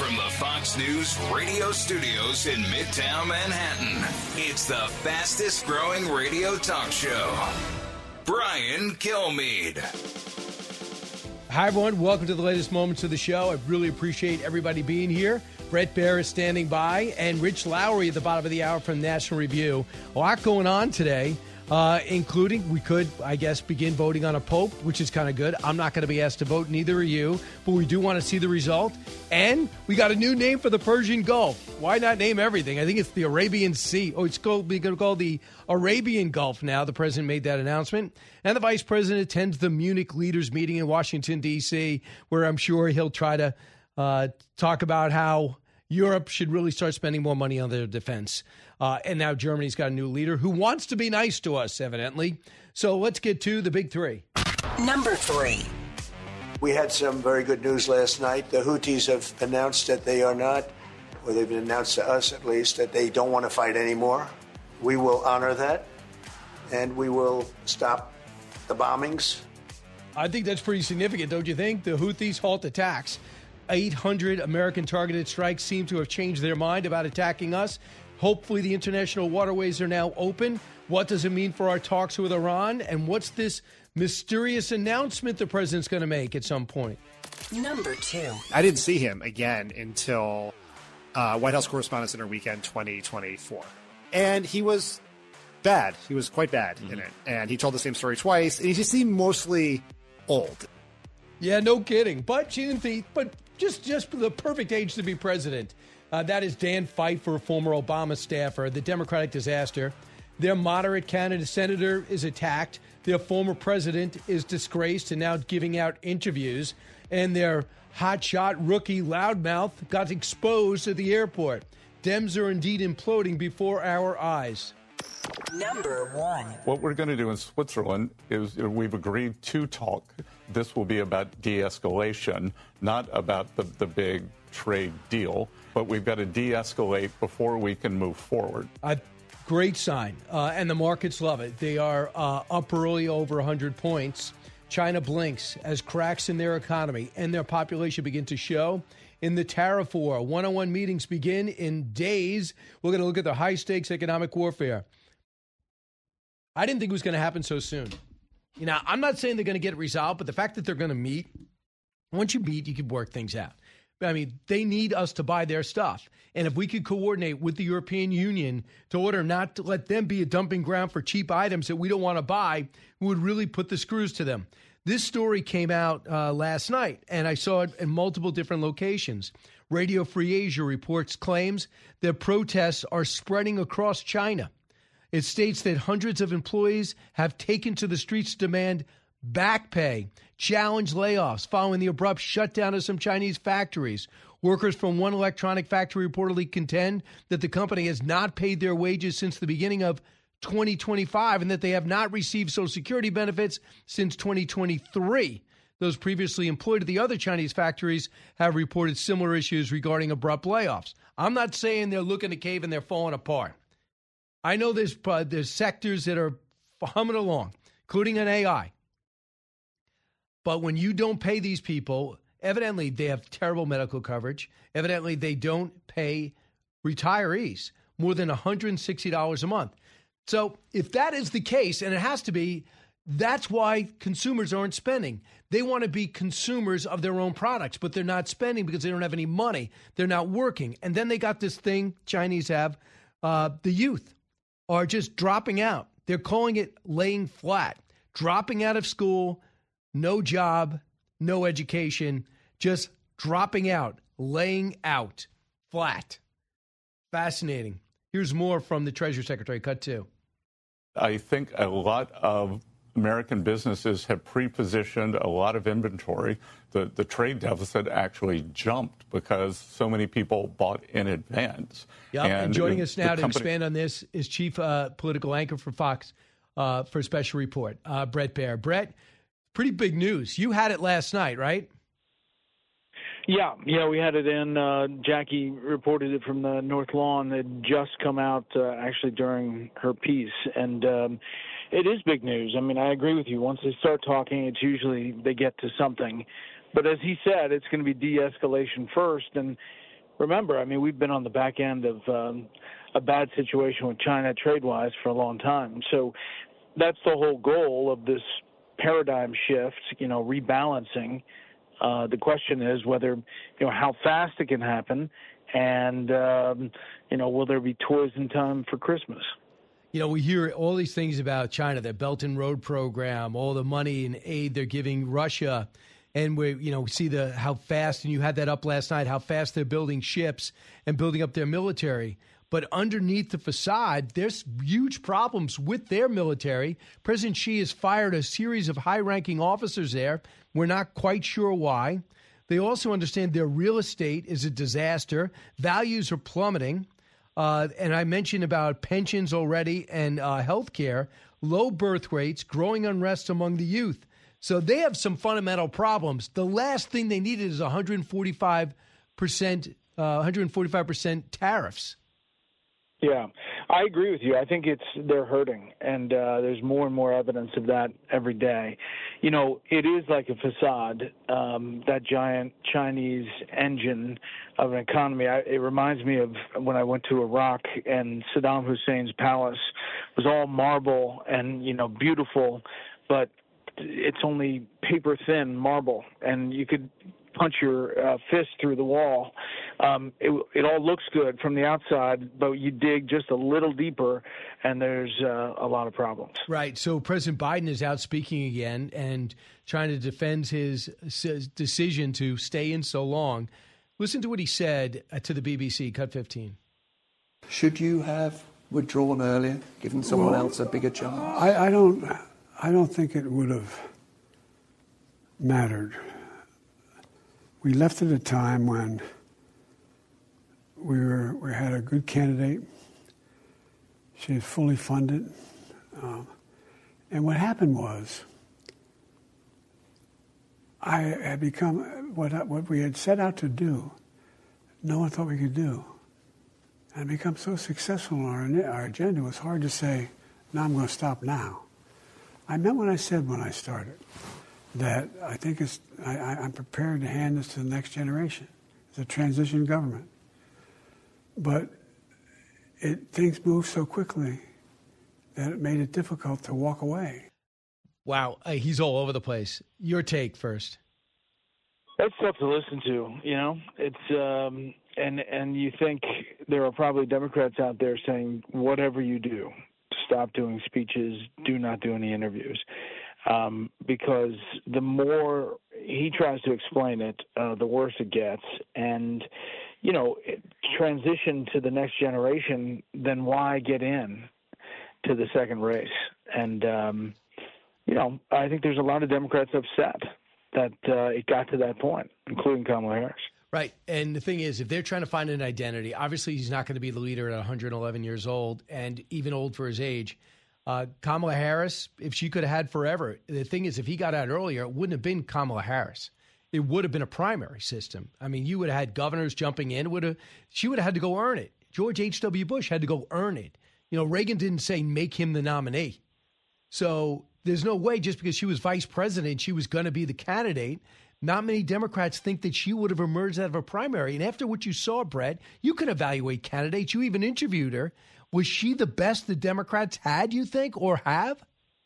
From the Fox News radio studios in Midtown Manhattan, it's the fastest growing radio talk show. Brian Kilmeade. Hi, everyone. Welcome to the latest moments of the show. I really appreciate everybody being here. Brett Baer is standing by, and Rich Lowry at the bottom of the hour from National Review. A lot going on today, including we could, I guess, begin voting on a pope, which is kind of good. I'm not going to be asked to vote, neither are you, but we do want to see the result. And we got a new name for the Persian Gulf. Why not name everything? I think it's the Arabian Sea. Oh, it's going to be called the Arabian Gulf now. The president made that announcement. And the vice president attends the Munich leaders meeting in Washington, D.C., where I'm sure he'll try to talk about how Europe should really start spending more money on their defense. And now Germany's got a new leader who wants to be nice to us, evidently. So let's get to the big three. Number 3. We had some very good news last night. The Houthis have announced that they are not, or they've announced to us at least, that they don't want to fight anymore. We will honor that, and we will stop the bombings. I think that's pretty significant, don't you think? The Houthis halt attacks. 800 American targeted strikes seem to have changed their mind about attacking us. Hopefully the international waterways are now open. What does it mean for our talks with Iran? And what's this mysterious announcement the president's going to make at some point? Number 2. I didn't see him again until White House Correspondents' Dinner Weekend 2024. And he was bad. He was quite bad in it. And he told the same story twice. And he just seemed mostly old. Yeah, no kidding. But just the perfect age to be president. That is Dan Pfeiffer, former Obama staffer. The Democratic disaster. Their moderate candidate senator is attacked. Their former president is disgraced and now giving out interviews. And their hotshot rookie loudmouth got exposed at the airport. Dems are indeed imploding before our eyes. Number 1. What we're going to do in Switzerland is we've agreed to talk. This will be about de-escalation, not about the big trade deal. But we've got to de-escalate before we can move forward. Great sign. And the markets love it. They are up early over 100 points. China blinks as cracks in their economy and their population begin to show. In the tariff war, one-on-one meetings begin in days. We're going to look at the high-stakes economic warfare. I didn't think it was going to happen so soon. I'm not saying they're going to get it resolved, but the fact that they're going to meet, once you meet, you can work things out. I mean, they need us to buy their stuff. And if we could coordinate with the European Union to order not to let them be a dumping ground for cheap items that we don't want to buy, we would really put the screws to them. This story came out last night, and I saw it in multiple different locations. Radio Free Asia reports claims that protests are spreading across China. It states that hundreds of employees have taken to the streets to demand back pay, challenge layoffs following the abrupt shutdown of some Chinese factories. Workers from one electronic factory reportedly contend that the company has not paid their wages since the beginning of 2025 and that they have not received Social Security benefits since 2023. Those previously employed at the other Chinese factories have reported similar issues regarding abrupt layoffs. I'm not saying they're looking to cave and they're falling apart. I know there's sectors that are humming along, including an AI. But when you don't pay these people, evidently they have terrible medical coverage. Evidently they don't pay retirees more than $160 a month. So if that is the case, and it has to be, that's why consumers aren't spending. They want to be consumers of their own products, but they're not spending because they don't have any money. They're not working. And then they got this thing Chinese have, the youth are just dropping out. They're calling it laying flat, dropping out of school, no job, no education, just dropping out, laying out, flat. Fascinating. Here's more from the Treasury Secretary, cut 2. I think a lot of American businesses have pre-positioned a lot of inventory. The trade deficit actually jumped because so many people bought in advance. Yeah, and joining us now to expand on this is Chief Political Anchor for Fox for a special report, Brett Baer. Brett, pretty big news. You had it last night, right? Yeah, we had it in. Jackie reported it from the North Lawn. It had just come out actually during her piece, and it is big news. I mean, I agree with you. Once they start talking, it's usually they get to something. But as he said, it's going to be de-escalation first, and remember, I mean, we've been on the back end of a bad situation with China trade-wise for a long time. So that's the whole goal of this paradigm shift, rebalancing. The question is whether, how fast it can happen, and, will there be toys in time for Christmas? We hear all these things about China, their Belt and Road program, all the money and aid they're giving Russia. And we see how fast, and you had that up last night, how fast they're building ships and building up their military. But underneath the facade, there's huge problems with their military. President Xi has fired a series of high-ranking officers there. We're not quite sure why. They also understand their real estate is a disaster. Values are plummeting. And I mentioned about pensions already and health care, low birth rates, growing unrest among the youth. So they have some fundamental problems. The last thing they needed is 145% tariffs. Yeah, I agree with you. I think they're hurting, and there's more and more evidence of that every day. It is like a facade, that giant Chinese engine of an economy. It reminds me of when I went to Iraq and Saddam Hussein's palace was all marble and, beautiful, but it's only paper thin marble, and you could punch your fist through the wall. It all looks good from the outside, but you dig just a little deeper, and there's a lot of problems. Right. So President Biden is out speaking again and trying to defend his decision to stay in so long. Listen to what he said to the BBC, cut 15. Should you have withdrawn earlier, given someone else a bigger chance? I don't think it would have mattered. We left at a time when we had a good candidate. She was fully funded. And what happened was I had become what we had set out to do, no one thought we could do. And I'd become so successful on our agenda, it was hard to say, no, I'm going to stop now. I meant what I said when I started, that I think I'm prepared to hand this to the next generation. It's a transition government. But things moved so quickly that it made it difficult to walk away. Wow, he's all over the place. Your take first. That's tough to listen to, It's and you think there are probably Democrats out there saying, whatever you do, stop doing speeches, do not do any interviews. Because the more he tries to explain it, the worse it gets. And, transition to the next generation, then why get in to the second race? And, I think there's a lot of Democrats upset that it got to that point, including Kamala Harris. Right. And the thing is, if they're trying to find an identity, obviously he's not going to be the leader at 111 years old and even old for his age. Kamala Harris, if she could have had forever, the thing is, if he got out earlier, it wouldn't have been Kamala Harris. It would have been a primary system. I mean, you would have had governors jumping in. She would have had to go earn it. George H.W. Bush had to go earn it. Reagan didn't say make him the nominee. So there's no way just because she was vice president, she was going to be the candidate. Not many Democrats think that she would have emerged out of a primary. And after what you saw, Brett, you can evaluate candidates. You even interviewed her. Was she the best the Democrats had, you think, or have?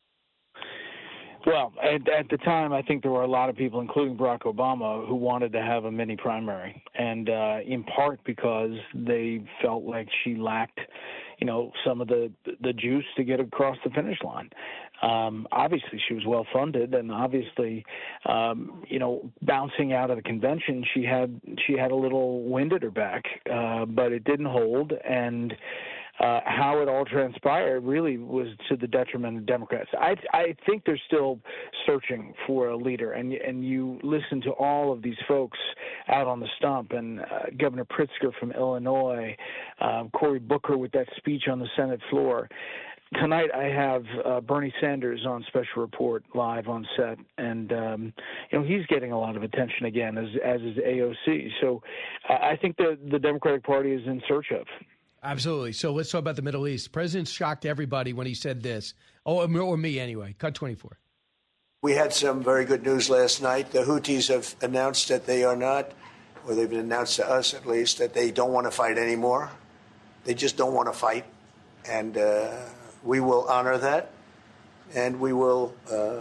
Well, at the time, I think there were a lot of people, including Barack Obama, who wanted to have a mini primary, and in part because they felt like she lacked, some of the juice to get across the finish line. Obviously, she was well funded, and obviously, bouncing out of the convention, she had a little wind at her back, but it didn't hold, and how it all transpired really was to the detriment of Democrats. I think they're still searching for a leader, and you listen to all of these folks out on the stump, and Governor Pritzker from Illinois, Cory Booker with that speech on the Senate floor. Tonight I have Bernie Sanders on Special Report live on set, and he's getting a lot of attention again, as is AOC. So I think the Democratic Party is in search of. Absolutely. So let's talk about the Middle East. The president shocked everybody when he said this. Or me anyway. Cut 24. We had some very good news last night. The Houthis have announced that they are not, or they've announced to us at least, that they don't want to fight anymore. They just don't want to fight. And we will honor that, and we will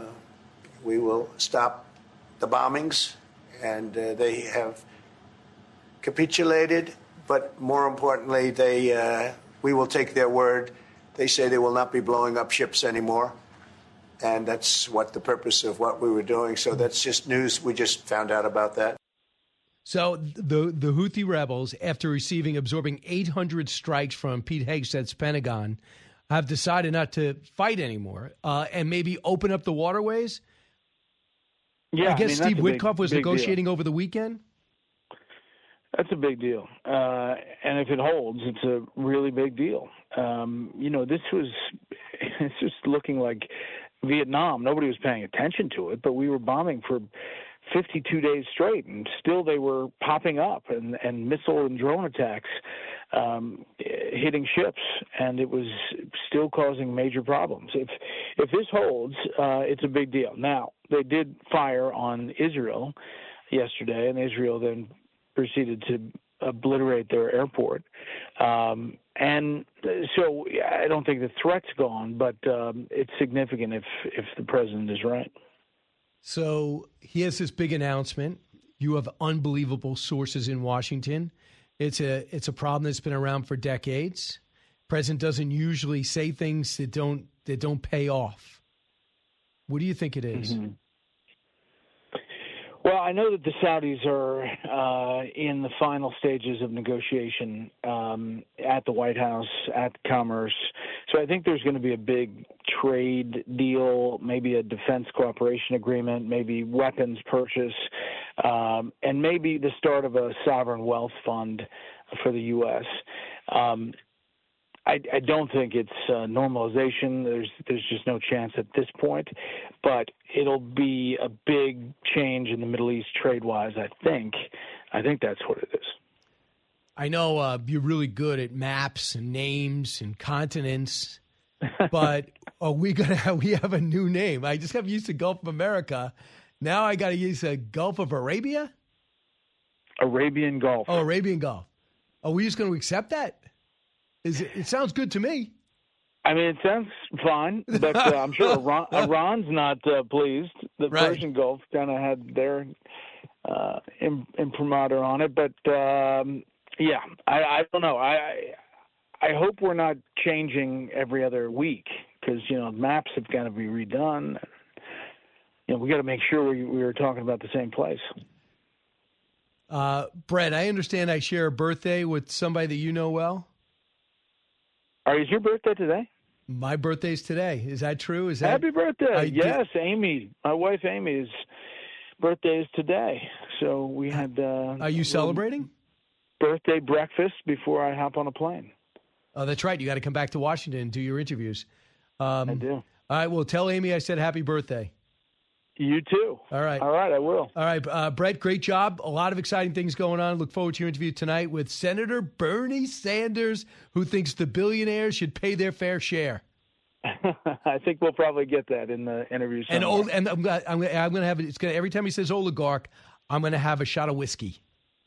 stop the bombings. And they have capitulated, but more importantly, we will take their word. They say they will not be blowing up ships anymore. And that's what the purpose of what we were doing. So that's just news. We just found out about that. So the Houthi rebels, after absorbing 800 strikes from Pete Hegseth's Pentagon, have decided not to fight anymore and maybe open up the waterways. Yeah, I guess Steve Witkoff was negotiating deal over the weekend. That's a big deal. And if it holds, it's a really big deal. It's just looking like Vietnam. Nobody was paying attention to it, but we were bombing for 52 days straight, and still they were popping up and missile and drone attacks hitting ships, and it was still causing major problems. If this holds, it's a big deal. Now, they did fire on Israel yesterday, and Israel then proceeded to obliterate their airport. And so I don't think the threat's gone, but it's significant if the president is right. So he has this big announcement. You have unbelievable sources in Washington. It's a problem that's been around for decades. President doesn't usually say things that don't pay off. What do you think it is? Mm-hmm. Well, I know that the Saudis are in the final stages of negotiation at the White House, at Commerce. So I think there's going to be a big trade deal, maybe a defense cooperation agreement, maybe weapons purchase, and maybe the start of a sovereign wealth fund for the U.S. I don't think it's normalization. There's just no chance at this point, but it'll be a big change in the Middle East trade-wise, I think. I think that's what it is. I know you're really good at maps and names and continents, but we have a new name. I just have used the Gulf of America. Now I got to use the Gulf of Arabia? Arabian Gulf. Oh, Arabian Gulf. Are we just going to accept that? It sounds good to me. I mean, it sounds fine, but I'm sure Iran's not pleased. The Right. Persian Gulf kind of had their imprimatur on it, but yeah, I don't know. I hope we're not changing every other week because maps have got to be redone. We got to make sure we were talking about the same place. Brett, I understand I share a birthday with somebody that you know well. Is your birthday today? My birthday's today. Is that true? Is that Happy birthday? Yes, Amy. My wife Amy's birthday is today. So we had. Are you celebrating? Birthday breakfast before I hop on a plane. Oh, that's right. You got to come back to Washington and do your interviews. I do. All right. Well, tell Amy I said happy birthday. You too. All right. All right, I will. All right, Brett, great job. A lot of exciting things going on. Look forward to your interview tonight with Senator Bernie Sanders, who thinks the billionaires should pay their fair share. I think we'll probably get that in the interview. And I'm going to have it. Every time he says oligarch, I'm going to have a shot of whiskey.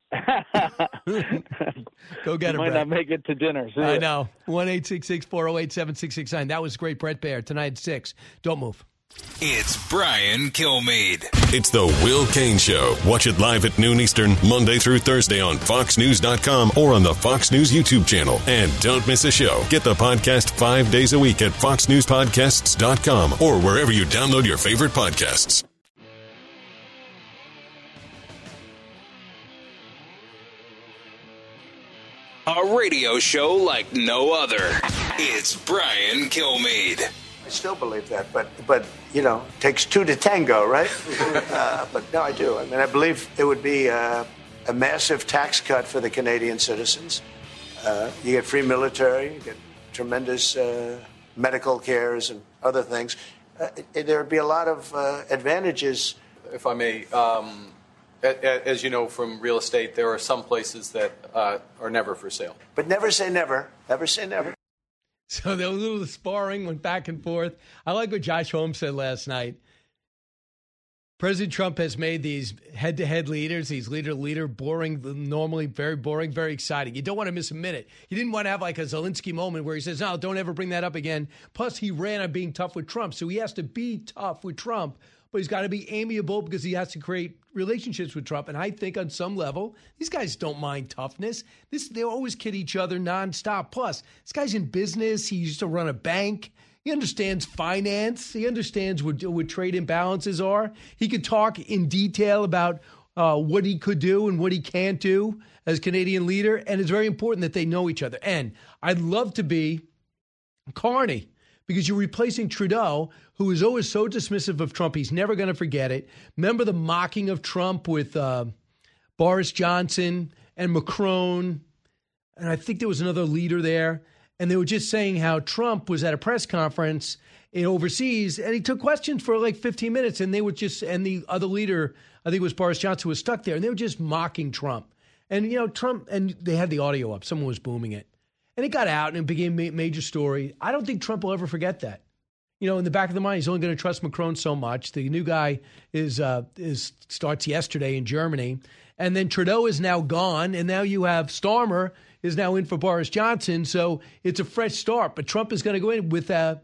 Go get it, might Brett. not make it to dinner. See I ya. know. 1-866-408-7669. That was great, Brett Baer. Tonight at 6. Don't move. It's Brian Kilmeade. It's the Will Cain Show. Watch it live at noon Eastern, Monday through Thursday on FoxNews.com or on the Fox News YouTube channel. And don't miss a show. Get the podcast 5 days a week at FoxNewsPodcasts.com or wherever you download your favorite podcasts. A radio show like no other. It's Brian Kilmeade. I still believe that, but it takes two to tango, right? But no, I do. I mean, I believe it would be a massive tax cut for the Canadian citizens. You get free military, you get tremendous medical cares and other things. There would be a lot of advantages. If I may, as you know from real estate, there are some places that are never for sale. But never say never. Never say never. So there was a little sparring, went back and forth. I like what Josh Holmes said last night. President Trump has made these head-to-head leaders, these leader, boring, normally very boring, very exciting. You don't want to miss a minute. He didn't want to have like a Zelensky moment where he says, no, don't ever bring that up again. Plus, he ran on being tough with Trump, so he has to be tough with Trump, but he's got to be amiable because he has to create relationships with Trump. And I think on some level, these guys don't mind toughness. They always kid each other nonstop. Plus, this guy's in business. He used to run a bank. He understands finance. He understands what trade imbalances are. He could talk in detail about what he could do and what he can't do as Canadian leader. And it's very important that they know each other. And I'd love to be Carney because you're replacing Trudeau, who is always so dismissive of Trump. He's never going to forget it. Remember the mocking of Trump with Boris Johnson and Macron. And I think there was another leader there. And they were just saying how Trump was at a press conference overseas, and he took questions for like 15 minutes, and they were just, and the other leader, I think it was Boris Johnson, was stuck there, and they were just mocking Trump. And, you know, Trump, and they had the audio up. Someone was booming it. And it got out, and it became a major story. I don't think Trump will ever forget that. You know, in the back of the mind, he's only going to trust Macron so much. The new guy starts yesterday in Germany. And then Trudeau is now gone, and now you have Starmer is now in for Boris Johnson, so it's a fresh start. But Trump is going to go in with a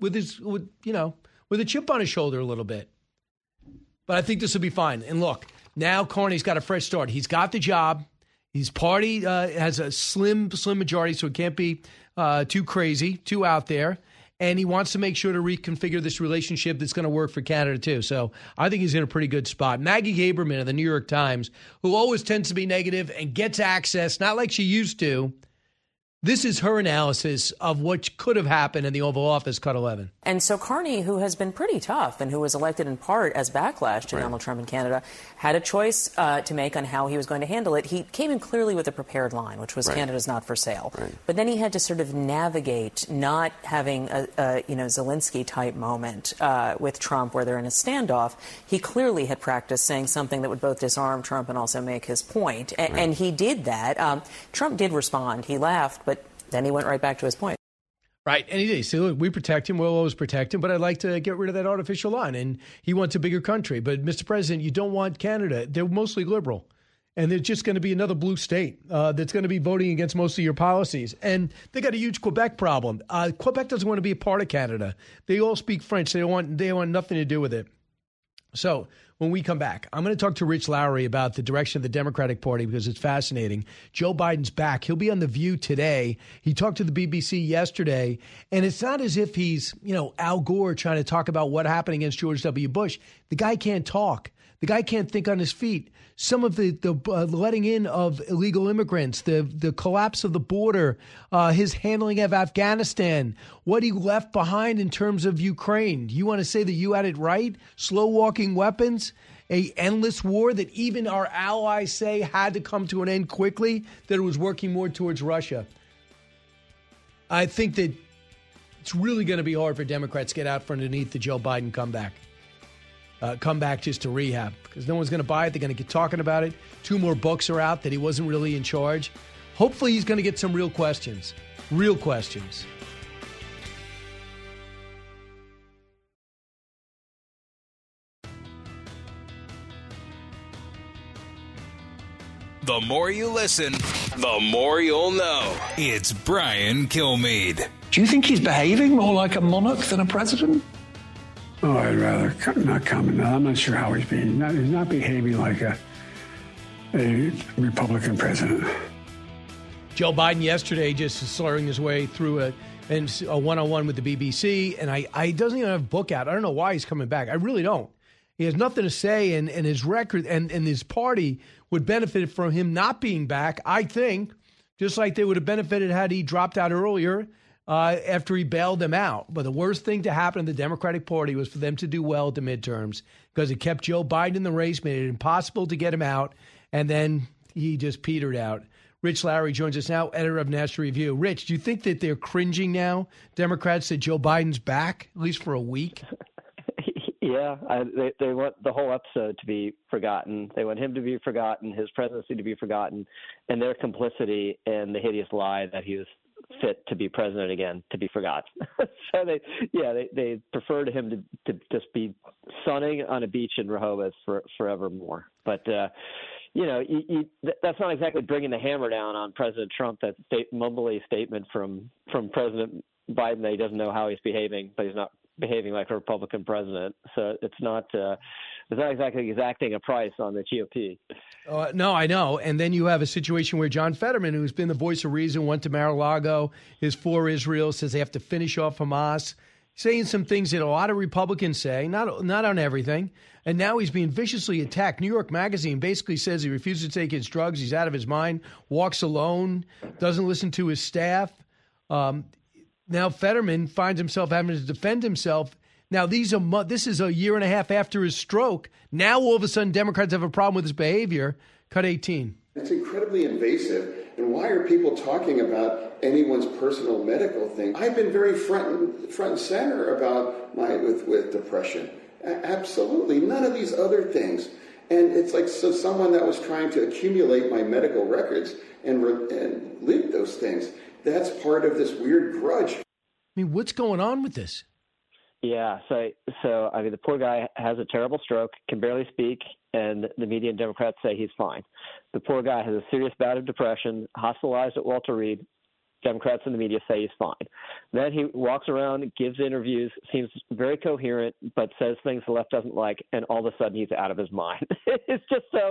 chip on his shoulder a little bit. But I think this will be fine. And look, now Carney's got a fresh start. He's got the job. His party has a slim majority, so it can't be too crazy, too out there. And he wants to make sure to reconfigure this relationship that's going to work for Canada, too. So I think he's in a pretty good spot. Maggie Haberman of the New York Times, who always tends to be negative and gets access, not like she used to. This is her analysis of what could have happened in the Oval Office, Cut 11. And so Carney, who has been pretty tough and who was elected in part as backlash to Donald Trump in Canada, had a choice to make on how he was going to handle it. He came in clearly with a prepared line, which was Canada's not for sale. But then he had to sort of navigate not having a Zelensky-type moment with Trump where they're in a standoff. He clearly had practiced saying something that would both disarm Trump and also make his point. And he did that. Trump did respond. He laughed, but then he went right back to his point. Right, and he did. So look, we protect him. We'll always protect him. But I'd like to get rid of that artificial line. And he wants a bigger country. But, Mr. President, you don't want Canada. They're mostly liberal. And they're just going to be another blue state that's going to be voting against most of your policies. And they got a huge Quebec problem. Quebec doesn't want to be a part of Canada. They all speak French. They want nothing to do with it. So when we come back, I'm going to talk to Rich Lowry about the direction of the Democratic Party because it's fascinating. Joe Biden's back. He'll be on The View today. He talked to the BBC yesterday, and it's not as if he's, Al Gore trying to talk about what happened against George W. Bush. The guy can't talk. The guy can't think on his feet. Some of the letting in of illegal immigrants, the collapse of the border, his handling of Afghanistan, what he left behind in terms of Ukraine. You want to say that you had it right? Slow-walking weapons, a endless war that even our allies say had to come to an end quickly, that it was working more towards Russia. I think that it's really going to be hard for Democrats to get out from underneath the Joe Biden comeback. Come back just to rehab because no one's going to buy it. They're going to get talking about it. 2 more books are out that he wasn't really in charge. Hopefully he's going to get some real questions. Real questions. The more you listen, the more you'll know. It's Brian Kilmeade. Do you think he's behaving more like a monarch than a president? Oh, I'd rather not comment. I'm not sure how he's being. He's not behaving like a Republican president. Joe Biden yesterday just slurring his way through a one-on-one with the BBC, and he doesn't even have a book out. I don't know why he's coming back. I really don't. He has nothing to say, and his record and his party would benefit from him not being back, I think, just like they would have benefited had he dropped out earlier after he bailed them out. But the worst thing to happen to the Democratic Party was for them to do well at the midterms because it kept Joe Biden in the race, made it impossible to get him out, and then he just petered out. Rich Lowry joins us now, editor of National Review. Rich, do you think that they're cringing now, Democrats, that Joe Biden's back, at least for a week? Yeah, they want the whole episode to be forgotten. They want him to be forgotten, his presidency to be forgotten, and their complicity in the hideous lie that he was fit to be president again to be forgotten. So they preferred him to just be sunning on a beach in Rehoboth forevermore. But that's not exactly bringing the hammer down on President Trump. That mumbly statement from President Biden that he doesn't know how he's behaving, but he's not behaving like a Republican president. So it's not exactly exacting a price on the GOP. No, I know. And then you have a situation where John Fetterman, who's been the voice of reason, went to Mar-a-Lago, is for Israel, says they have to finish off Hamas, saying some things that a lot of Republicans say, not on everything. And now he's being viciously attacked. New York Magazine basically says he refuses to take his drugs, he's out of his mind, walks alone, doesn't listen to his staff. Now Fetterman finds himself having to defend himself. Now, this is a year and a half after his stroke. Now, all of a sudden, Democrats have a problem with his behavior. Cut 18. It's incredibly invasive. And why are people talking about anyone's personal medical thing? I've been very front and center about with depression. Absolutely. None of these other things. And it's like someone that was trying to accumulate my medical records and leak those things. That's part of this weird grudge. I mean, what's going on with this? Yeah, so I mean, the poor guy has a terrible stroke, can barely speak, and the media and Democrats say he's fine. The poor guy has a serious bout of depression, hospitalized at Walter Reed. Democrats and the media say he's fine. Then he walks around, gives interviews, seems very coherent, but says things the left doesn't like, and all of a sudden he's out of his mind. It's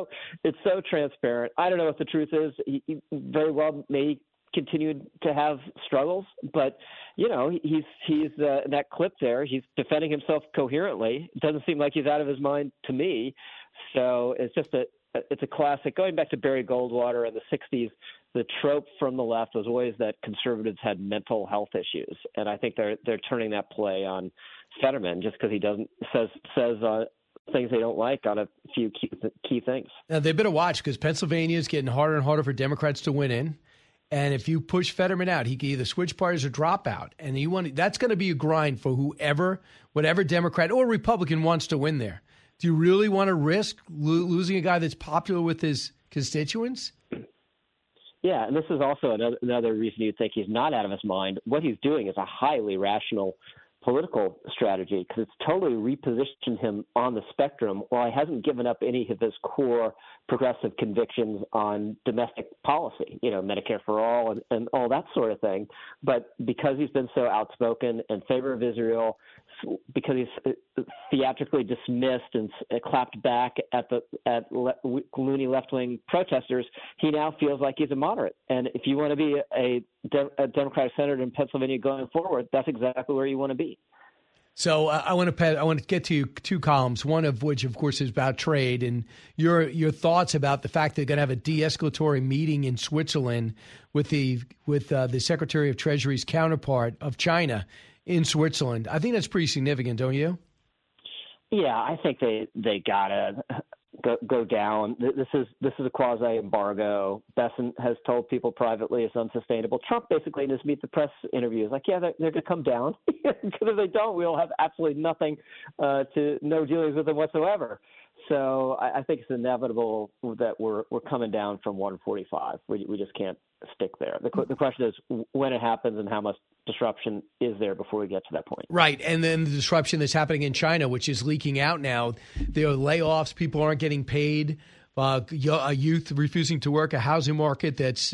so transparent. I don't know what the truth is. He very well may continue to have struggles, but he's in that clip there. He's defending himself coherently. It doesn't seem like he's out of his mind to me. So it's just it's a classic. Going back to Barry Goldwater in the 60s, the trope from the left was always that conservatives had mental health issues, and I think they're turning that play on Fetterman just because he says things they don't like on a few key things. Now they better watch because Pennsylvania is getting harder and harder for Democrats to win in. And if you push Fetterman out, he can either switch parties or drop out. And that's going to be a grind for whatever Democrat or Republican wants to win there. Do you really want to risk losing a guy that's popular with his constituents? Yeah, and this is also another reason you'd think he's not out of his mind. What he's doing is a highly rational political strategy because it's totally repositioned him on the spectrum while he hasn't given up any of his core progressive convictions on domestic policy, Medicare for all and all that sort of thing. But because he's been so outspoken in favor of Israel, because he's theatrically dismissed and clapped back at loony left-wing protesters, he now feels like he's a moderate. And if you want to be a Democratic senator in Pennsylvania going forward, that's exactly where you want to be. So I want to get to two columns, one of which, of course, is about trade and your thoughts about the fact they're going to have a de-escalatory meeting in Switzerland with the Secretary of Treasury's counterpart of China in Switzerland. I think that's pretty significant, don't you? Yeah, I think they gotta go down. This is a quasi embargo. Besant has told people privately it's unsustainable. Trump basically in his Meet the Press interview is like, yeah, they're going to come down because if they don't, we'll have absolutely nothing no dealings with them whatsoever. So I think it's inevitable that we're coming down from 145. We just can't stick there. The question is when it happens and how much disruption is there before we get to that point. Right, and then the disruption that's happening in China, which is leaking out now. There are layoffs. People aren't getting paid. Youth refusing to work. A housing market that's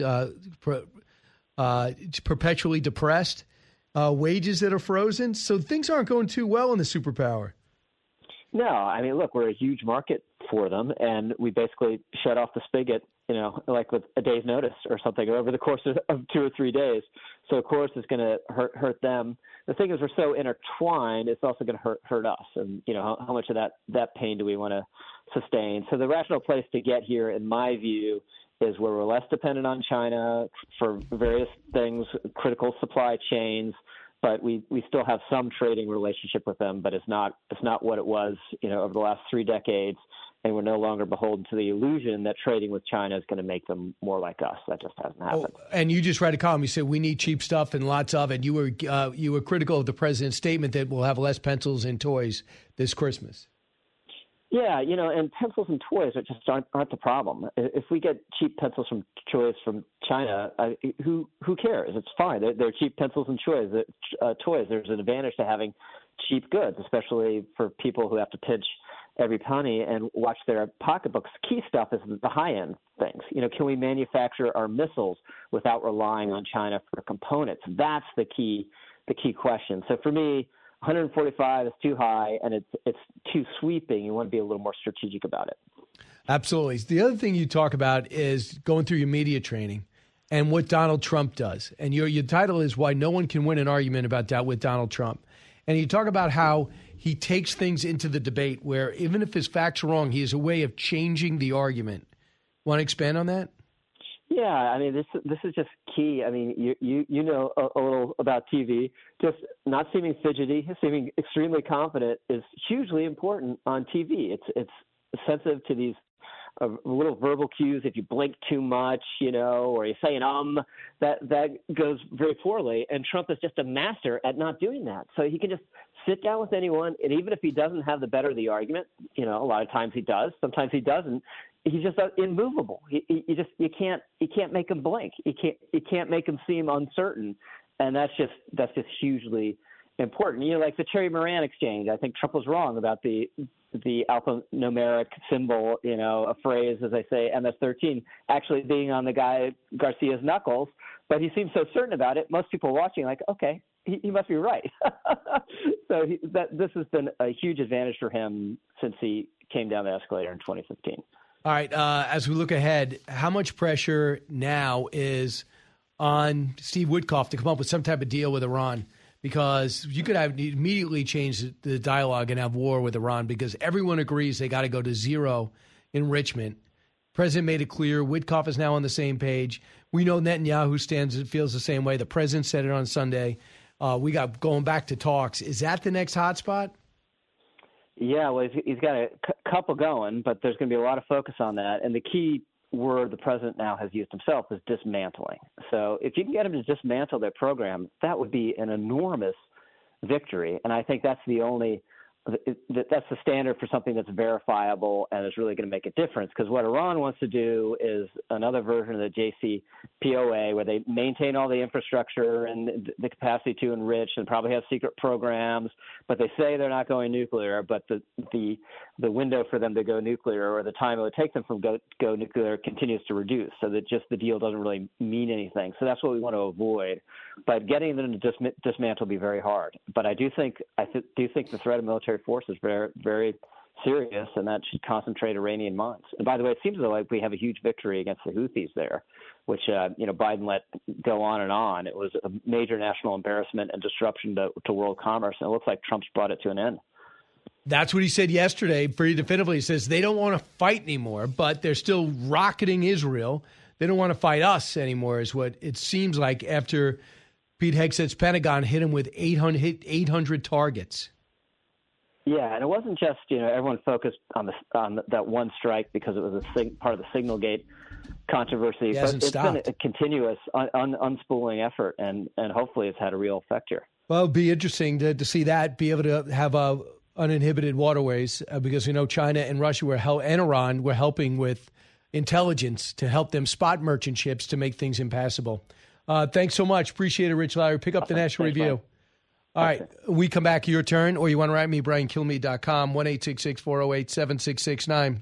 perpetually depressed. Wages that are frozen. So things aren't going too well in the superpower. No, I mean, look, we're a huge market for them, and we basically shut off the spigot, like with a day's notice or something over the course of 2 or 3 days. So, of course, it's going to hurt them. The thing is, we're so intertwined, it's also going to hurt us. And, how much of that pain do we want to sustain? So the rational place to get here, in my view, is where we're less dependent on China for various things, critical supply chains, but we still have some trading relationship with them, but it's not what it was, over the last 3 decades. And we're no longer beholden to the illusion that trading with China is going to make them more like us. That just hasn't happened. And you just read a column. You said we need cheap stuff and lots of it. You were critical of the president's statement that we'll have less pencils and toys this Christmas. Yeah, and pencils and toys just aren't the problem. If we get cheap pencils from China, who cares? It's fine. They're cheap pencils and toys. There's an advantage to having cheap goods, especially for people who have to pinch every penny and watch their pocketbooks. Key stuff is the high-end things. Can we manufacture our missiles without relying on China for components? That's the key question. So for me, 145 is too high, and it's too sweeping. You want to be a little more strategic about it. Absolutely. The other thing you talk about is going through your media training and what Donald Trump does. And your title is Why No One Can Win an Argument About That with Donald Trump. And you talk about how he takes things into the debate where even if his facts are wrong, he has a way of changing the argument. Want to expand on that? Yeah, I mean, this is just key. I mean, you know a little about TV. Just not seeming fidgety, seeming extremely confident is hugely important on TV. It's sensitive to these little verbal cues. If you blink too much, or you say that goes very poorly. And Trump is just a master at not doing that. So he can just sit down with anyone, and even if he doesn't have the better of the argument, a lot of times he does. Sometimes he doesn't. He's just immovable. You can't make him blink. You can't make him seem uncertain, and that's just hugely important. Like the Cherry Moran exchange. I think Trump was wrong about the alphanumeric symbol, a phrase, as I say, MS-13, actually being on the guy Garcia's knuckles, but he seems so certain about it. Most people watching like, okay, he must be right. So this has been a huge advantage for him since he came down the escalator in 2015. All right. As we look ahead, how much pressure now is on Steve Witkoff to come up with some type of deal with Iran? Because you could have immediately changed the dialogue and have war with Iran because everyone agrees they got to go to zero enrichment. President made it clear. Witkoff is now on the same page. We know Netanyahu feels the same way. The president said it on Sunday. We got going back to talks. Is that the next hotspot? Yeah, well, he's got a couple going, but there's going to be a lot of focus on that. And the key word the president now has used himself is dismantling. So if you can get him to dismantle their program, that would be an enormous victory. And I think that's that's the standard for something that's verifiable and is really going to make a difference. Because what Iran wants to do is another version of the JCPOA where they maintain all the infrastructure and the capacity to enrich and probably have secret programs, but they say they're not going nuclear. But the window for them to go nuclear or the time it would take them from go nuclear continues to reduce. So that just the deal doesn't really mean anything. So that's what we want to avoid. But getting them to dismantle will be very hard. But I do think the threat of military force is very, very serious, and that should concentrate Iranian minds. And by the way, it seems like we have a huge victory against the Houthis there, which Biden let go on and on. It was a major national embarrassment and disruption to world commerce, and it looks like Trump's brought it to an end. That's what he said yesterday pretty definitively. He says they don't want to fight anymore, but they're still rocketing Israel. They don't want to fight us anymore is what it seems like after Pete Hegseth's Pentagon hit him with 800 targets. Yeah, and it wasn't just, everyone focused on that one strike because it was part of the Signalgate controversy. But it's been a continuous unspooling effort, and hopefully it's had a real effect here. Well, it'd be interesting to see that, be able to have uninhibited waterways because China and Russia and Iran were helping with intelligence to help them spot merchant ships to make things impassable. Thanks so much. Appreciate it, Rich Lowry. Pick up the National Review. Man. All right. We come back. Your turn, or you want to write me, BrianKilmeade.com, 1-866-408-7669.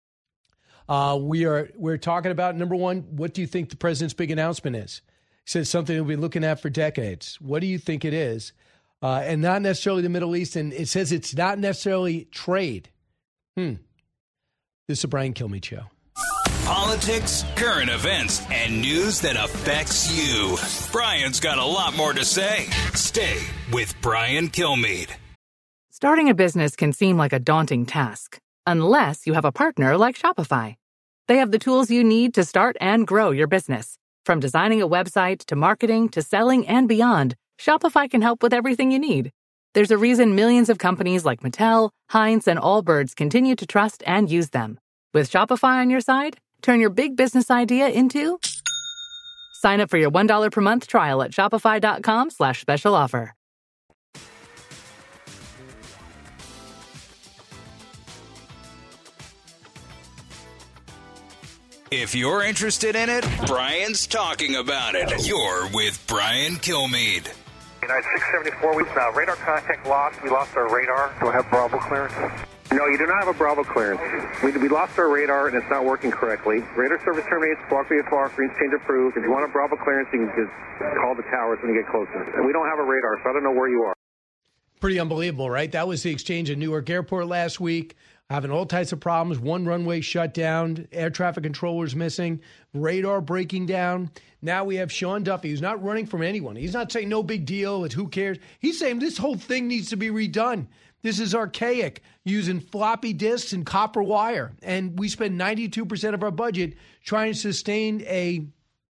We're talking about, number one, what do you think the president's big announcement is? He says something we've been looking at for decades. What do you think it is? And not necessarily the Middle East. And it says it's not necessarily trade. This is a Brian Kilmeade Show. Politics, current events, and news that affects you. Brian's got a lot more to say. Stay with Brian Kilmeade. Starting a business can seem like a daunting task, unless you have a partner like Shopify. They have the tools you need to start and grow your business. From designing a website to marketing to selling and beyond, Shopify can help with everything you need. There's a reason millions of companies like Mattel, Heinz, and Allbirds continue to trust and use them. With Shopify on your side, turn your big business idea into... Sign up for your $1 per month trial at shopify.com/special offer. If you're interested in it, Brian's talking about it. You're with Brian Kilmeade. United 674, we radar contact lost. We lost our radar. Do I have Bravo clearance? No, you do not have a Bravo clearance. We lost our radar and it's not working correctly. Radar service terminates, squawk VFR, green change approved. If you want a Bravo clearance, you can just call the towers when you get closer. And we don't have a radar, so I don't know where you are. Pretty unbelievable, right? That was the exchange at Newark Airport last week. Having all types of problems. One runway shut down, air traffic controllers missing, radar breaking down. Now we have Sean Duffy, who's not running from anyone. He's not saying no big deal, it's who cares. He's saying this whole thing needs to be redone. This is archaic, using floppy disks and copper wire. And we spend 92% of our budget trying to sustain a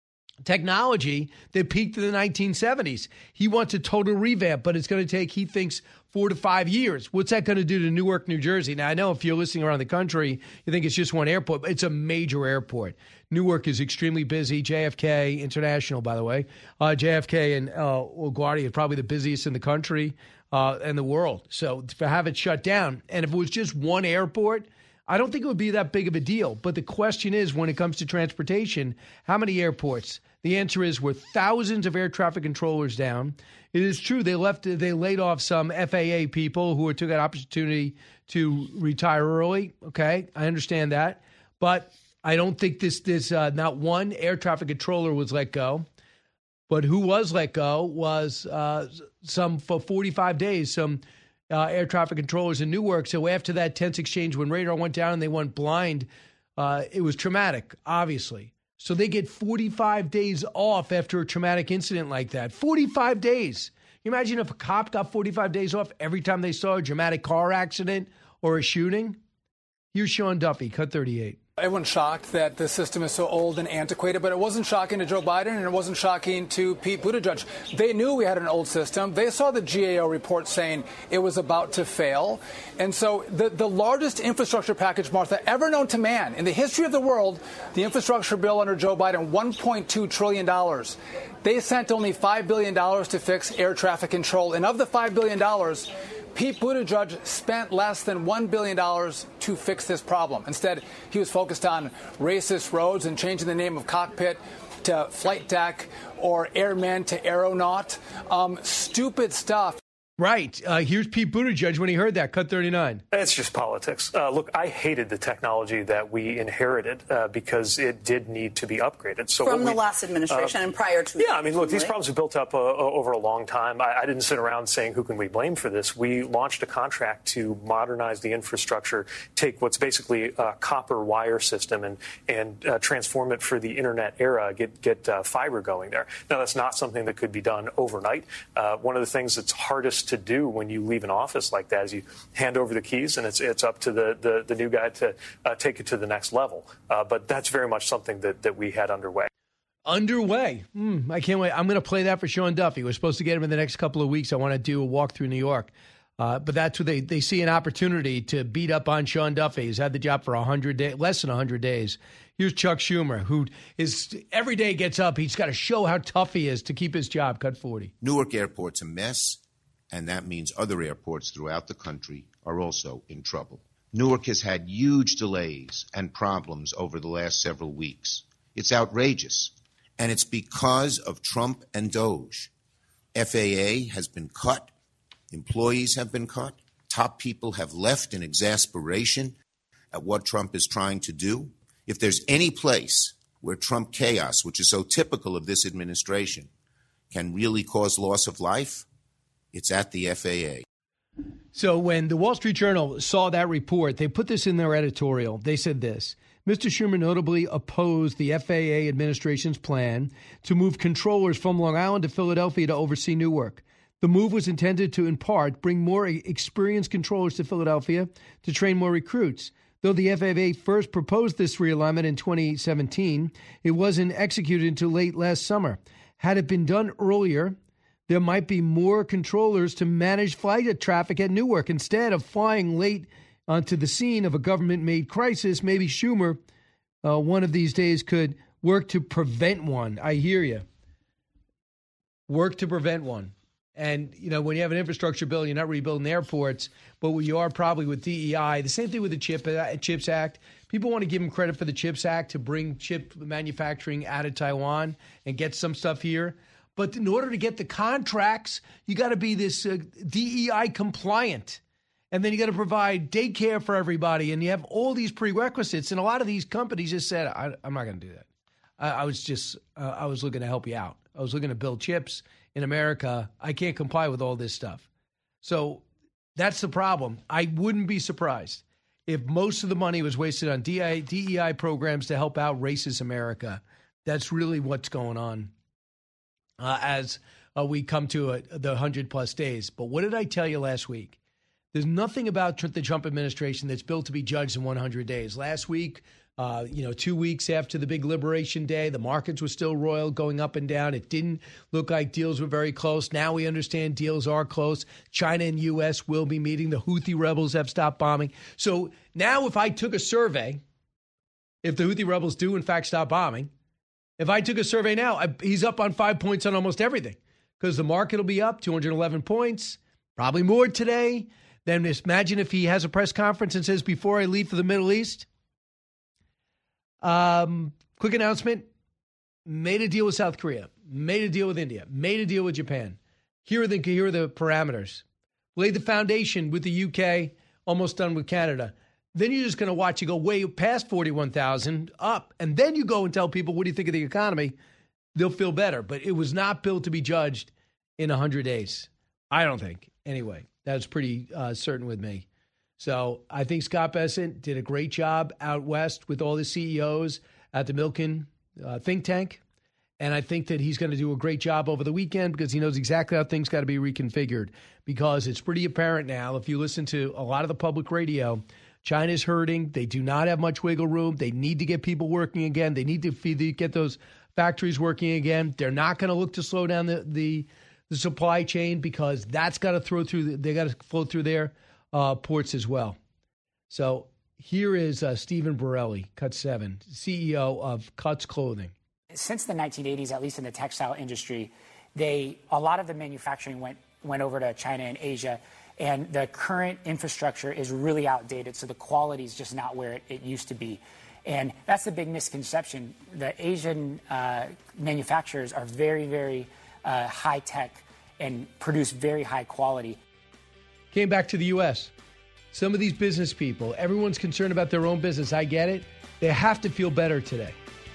technology that peaked in the 1970s. He wants a total revamp, but it's going to take, he thinks, 4 to 5 years. What's that going to do to Newark, New Jersey? Now, I know if you're listening around the country, you think it's just one airport, but it's a major airport. Newark is extremely busy. JFK International, by the way. JFK and LaGuardia is probably the busiest in the country and the world. So to have it shut down, and if it was just one airport, I don't think it would be that big of a deal. But the question is, when it comes to transportation, how many airports? The answer is we're thousands of air traffic controllers down. It is true they laid off some FAA people who took that opportunity to retire early. Okay, I understand that. But I don't think this not one air traffic controller was let go. But who was let go was for 45 days, some air traffic controllers in Newark. So after that tense exchange, when radar went down and they went blind, it was traumatic, obviously. So they get 45 days off after a traumatic incident like that. 45 days. You imagine if a cop got 45 days off every time they saw a dramatic car accident or a shooting? Here's Sean Duffy, cut 38. Everyone's shocked that the system is so old and antiquated, but it wasn't shocking to Joe Biden and it wasn't shocking to Pete Buttigieg. They knew we had an old system. They saw the GAO report saying it was about to fail. And so the largest infrastructure package, Martha, ever known to man in the history of the world, the infrastructure bill under Joe Biden, $1.2 trillion. They sent only $5 billion to fix air traffic control. And of the $5 billion, Pete Buttigieg spent less than $1 billion to fix this problem. Instead, he was focused on racist roads and changing the name of cockpit to flight deck or airman to aeronaut. Stupid stuff. Right. Here's Pete Buttigieg when he heard that. Cut 39. It's just politics. Look, I hated the technology that we inherited because it did need to be upgraded. So from the last administration and prior to. Yeah, I mean, look, these problems have built up over a long time. I didn't sit around saying who can we blame for this. We launched a contract to modernize the infrastructure, take what's basically a copper wire system and transform it for the internet era, get fiber going there. Now, that's not something that could be done overnight. One of the things that's hardest to do when you leave an office like that is you hand over the keys and it's up to the new guy to take it to the next level. But that's very much something that we had underway. I can't wait. I'm going to play that for Sean Duffy. We're supposed to get him in the next couple of weeks. I want to do a walk through New York. But that's what they see an opportunity to beat up on Sean Duffy. He's had the job for 100 days, less than 100 days. Here's Chuck Schumer, who is every day gets up. He's got to show how tough he is to keep his job. Cut 40. Newark Airport's a mess. And that means other airports throughout the country are also in trouble. Newark has had huge delays and problems over the last several weeks. It's outrageous. And it's because of Trump and DOJ. FAA has been cut. Employees have been cut. Top people have left in exasperation at what Trump is trying to do. If there's any place where Trump chaos, which is so typical of this administration, can really cause loss of life, it's at the FAA. So when the Wall Street Journal saw that report, they put this in their editorial. They said this: Mr. Schumer notably opposed the FAA administration's plan to move controllers from Long Island to Philadelphia to oversee Newark. The move was intended to, in part, bring more experienced controllers to Philadelphia to train more recruits. Though the FAA first proposed this realignment in 2017, it wasn't executed until late last summer. Had it been done earlier, there might be more controllers to manage flight traffic at Newark. Instead of flying late onto the scene of a government-made crisis, maybe Schumer, one of these days, could work to prevent one. I hear you. Work to prevent one. And, you know, when you have an infrastructure bill, you're not rebuilding airports, but what you are probably with DEI, the same thing with the CHIPS Act, People want to give him credit for the CHIPS Act to bring chip manufacturing out of Taiwan and get some stuff here. But in order to get the contracts, you got to be this DEI compliant. And then you got to provide daycare for everybody. And you have all these prerequisites. And a lot of these companies just said, I'm not going to do that. I was looking to help you out. I was looking to build chips in America. I can't comply with all this stuff. So that's the problem. I wouldn't be surprised if most of the money was wasted on DEI programs to help out racist America. That's really what's going on as we come to the 100-plus days. But what did I tell you last week? There's nothing about the Trump administration that's built to be judged in 100 days. Last week, 2 weeks after the big Liberation Day, the markets were still royal, going up and down. It didn't look like deals were very close. Now we understand deals are close. China and U.S. will be meeting. The Houthi rebels have stopped bombing. So now if I took a survey, if the Houthi rebels do in fact stop bombing, if I took a survey now, he's up on 5 points on almost everything because the market will be up 211 points, probably more today. Then imagine if he has a press conference and says, before I leave for the Middle East, quick announcement, made a deal with South Korea, made a deal with India, made a deal with Japan. Here are the parameters. Laid the foundation with the UK, almost done with Canada. Then you're just going to watch it go way past 41,000 up. And then you go and tell people, what do you think of the economy? They'll feel better. But it was not built to be judged in 100 days. I don't think. Anyway, that's pretty certain with me. So I think Scott Bessent did a great job out west with all the CEOs at the Milken think tank. And I think that he's going to do a great job over the weekend because he knows exactly how things got to be reconfigured. Because it's pretty apparent now, if you listen to a lot of the public radio, China's hurting. They do not have much wiggle room. They need to get people working again. They need to get those factories working again. They're not going to look to slow down the supply chain because that's got to they got to flow through their ports as well. So here is Stephen Borelli, Cut 7, CEO of Cuts Clothing. Since the 1980s, at least in the textile industry, a lot of the manufacturing went over to China and Asia, and the current infrastructure is really outdated, so the quality is just not where it used to be. And that's the big misconception. The Asian manufacturers are very, very high-tech and produce very high quality. Came back to the U.S. Some of these business people, everyone's concerned about their own business. I get it. They have to feel better today.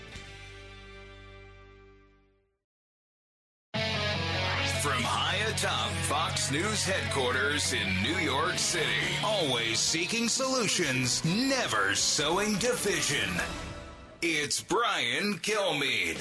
From high atop Fox News headquarters in New York City, always seeking solutions, never sowing division. It's Brian Kilmeade.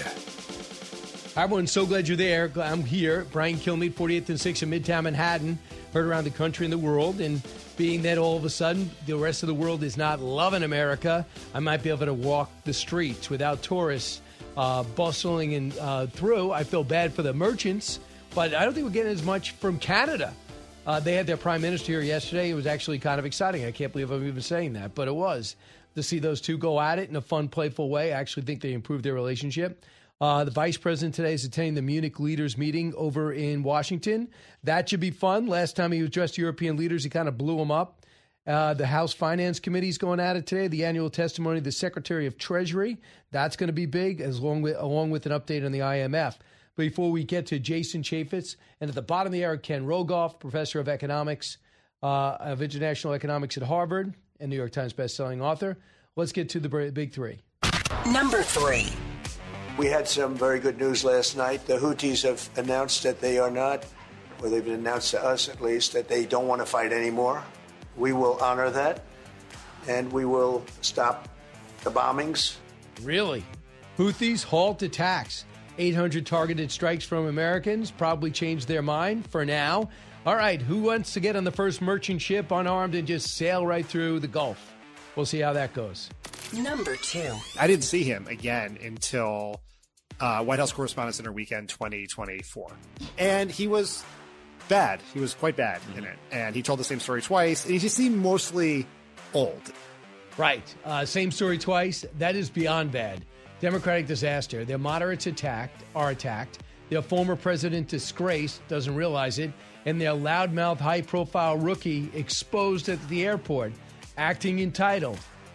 Hi, everyone. So glad you're there. I'm here. Brian Kilmeade, 48th and 6th in Midtown Manhattan. Heard around the country and the world. And being that all of a sudden the rest of the world is not loving America, I might be able to walk the streets without tourists bustling and through. I feel bad for the merchants. But I don't think we're getting as much from Canada. They had their prime minister here yesterday. It was actually kind of exciting. I can't believe I'm even saying that, but it was. To see those two go at it in a fun, playful way. I actually think they improved their relationship. The vice president today is attending the Munich leaders meeting over in Washington. That should be fun. Last time he addressed European leaders, he kind of blew them up. The House Finance Committee is going at it today. The annual testimony of the Secretary of Treasury. That's going to be big, along with an update on the IMF. Before we get to Jason Chaffetz, and at the bottom of the hour, Ken Rogoff, professor of economics, of international economics at Harvard, and New York Times bestselling author. Let's get to the big three. Number 3. We had some very good news last night. The Houthis have announced that they are not, or they've announced to us at least, that they don't want to fight anymore. We will honor that, and we will stop the bombings. Really? Houthis halt attacks. 800 targeted strikes from Americans probably changed their mind for now. All right, who wants to get on the first merchant ship unarmed and just sail right through the Gulf? We'll see how that goes. Number 2. I didn't see him again until White House Correspondents' Dinner Weekend 2024. And he was bad. He was quite bad in it. And he told the same story twice. And he just seemed mostly old. Right. Same story twice. That is beyond bad. Democratic disaster. Their moderates are attacked. Their former president disgraced, doesn't realize it, and their loudmouth, high-profile rookie exposed at the airport, acting entitled.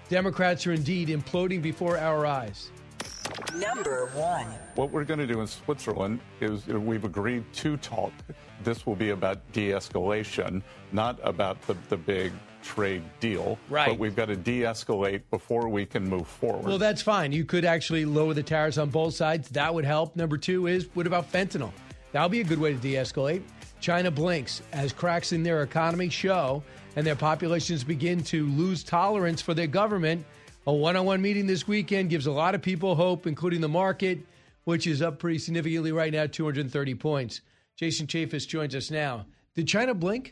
Democrats are indeed imploding before our eyes. Number 1. What we're going to do in Switzerland is we've agreed to talk. This will be about de-escalation, not about the big trade deal. Right. But we've got to de-escalate before we can move forward. Well, that's fine. You could actually lower the tariffs on both sides. That would help. Number 2 is, what about fentanyl? That'll be a good way to de-escalate. China blinks as cracks in their economy show and their populations begin to lose tolerance for their government. A one-on-one meeting this weekend gives a lot of people hope, including the market, which is up pretty significantly right now, 230 points. Jason Chaffetz joins us now. Did China blink?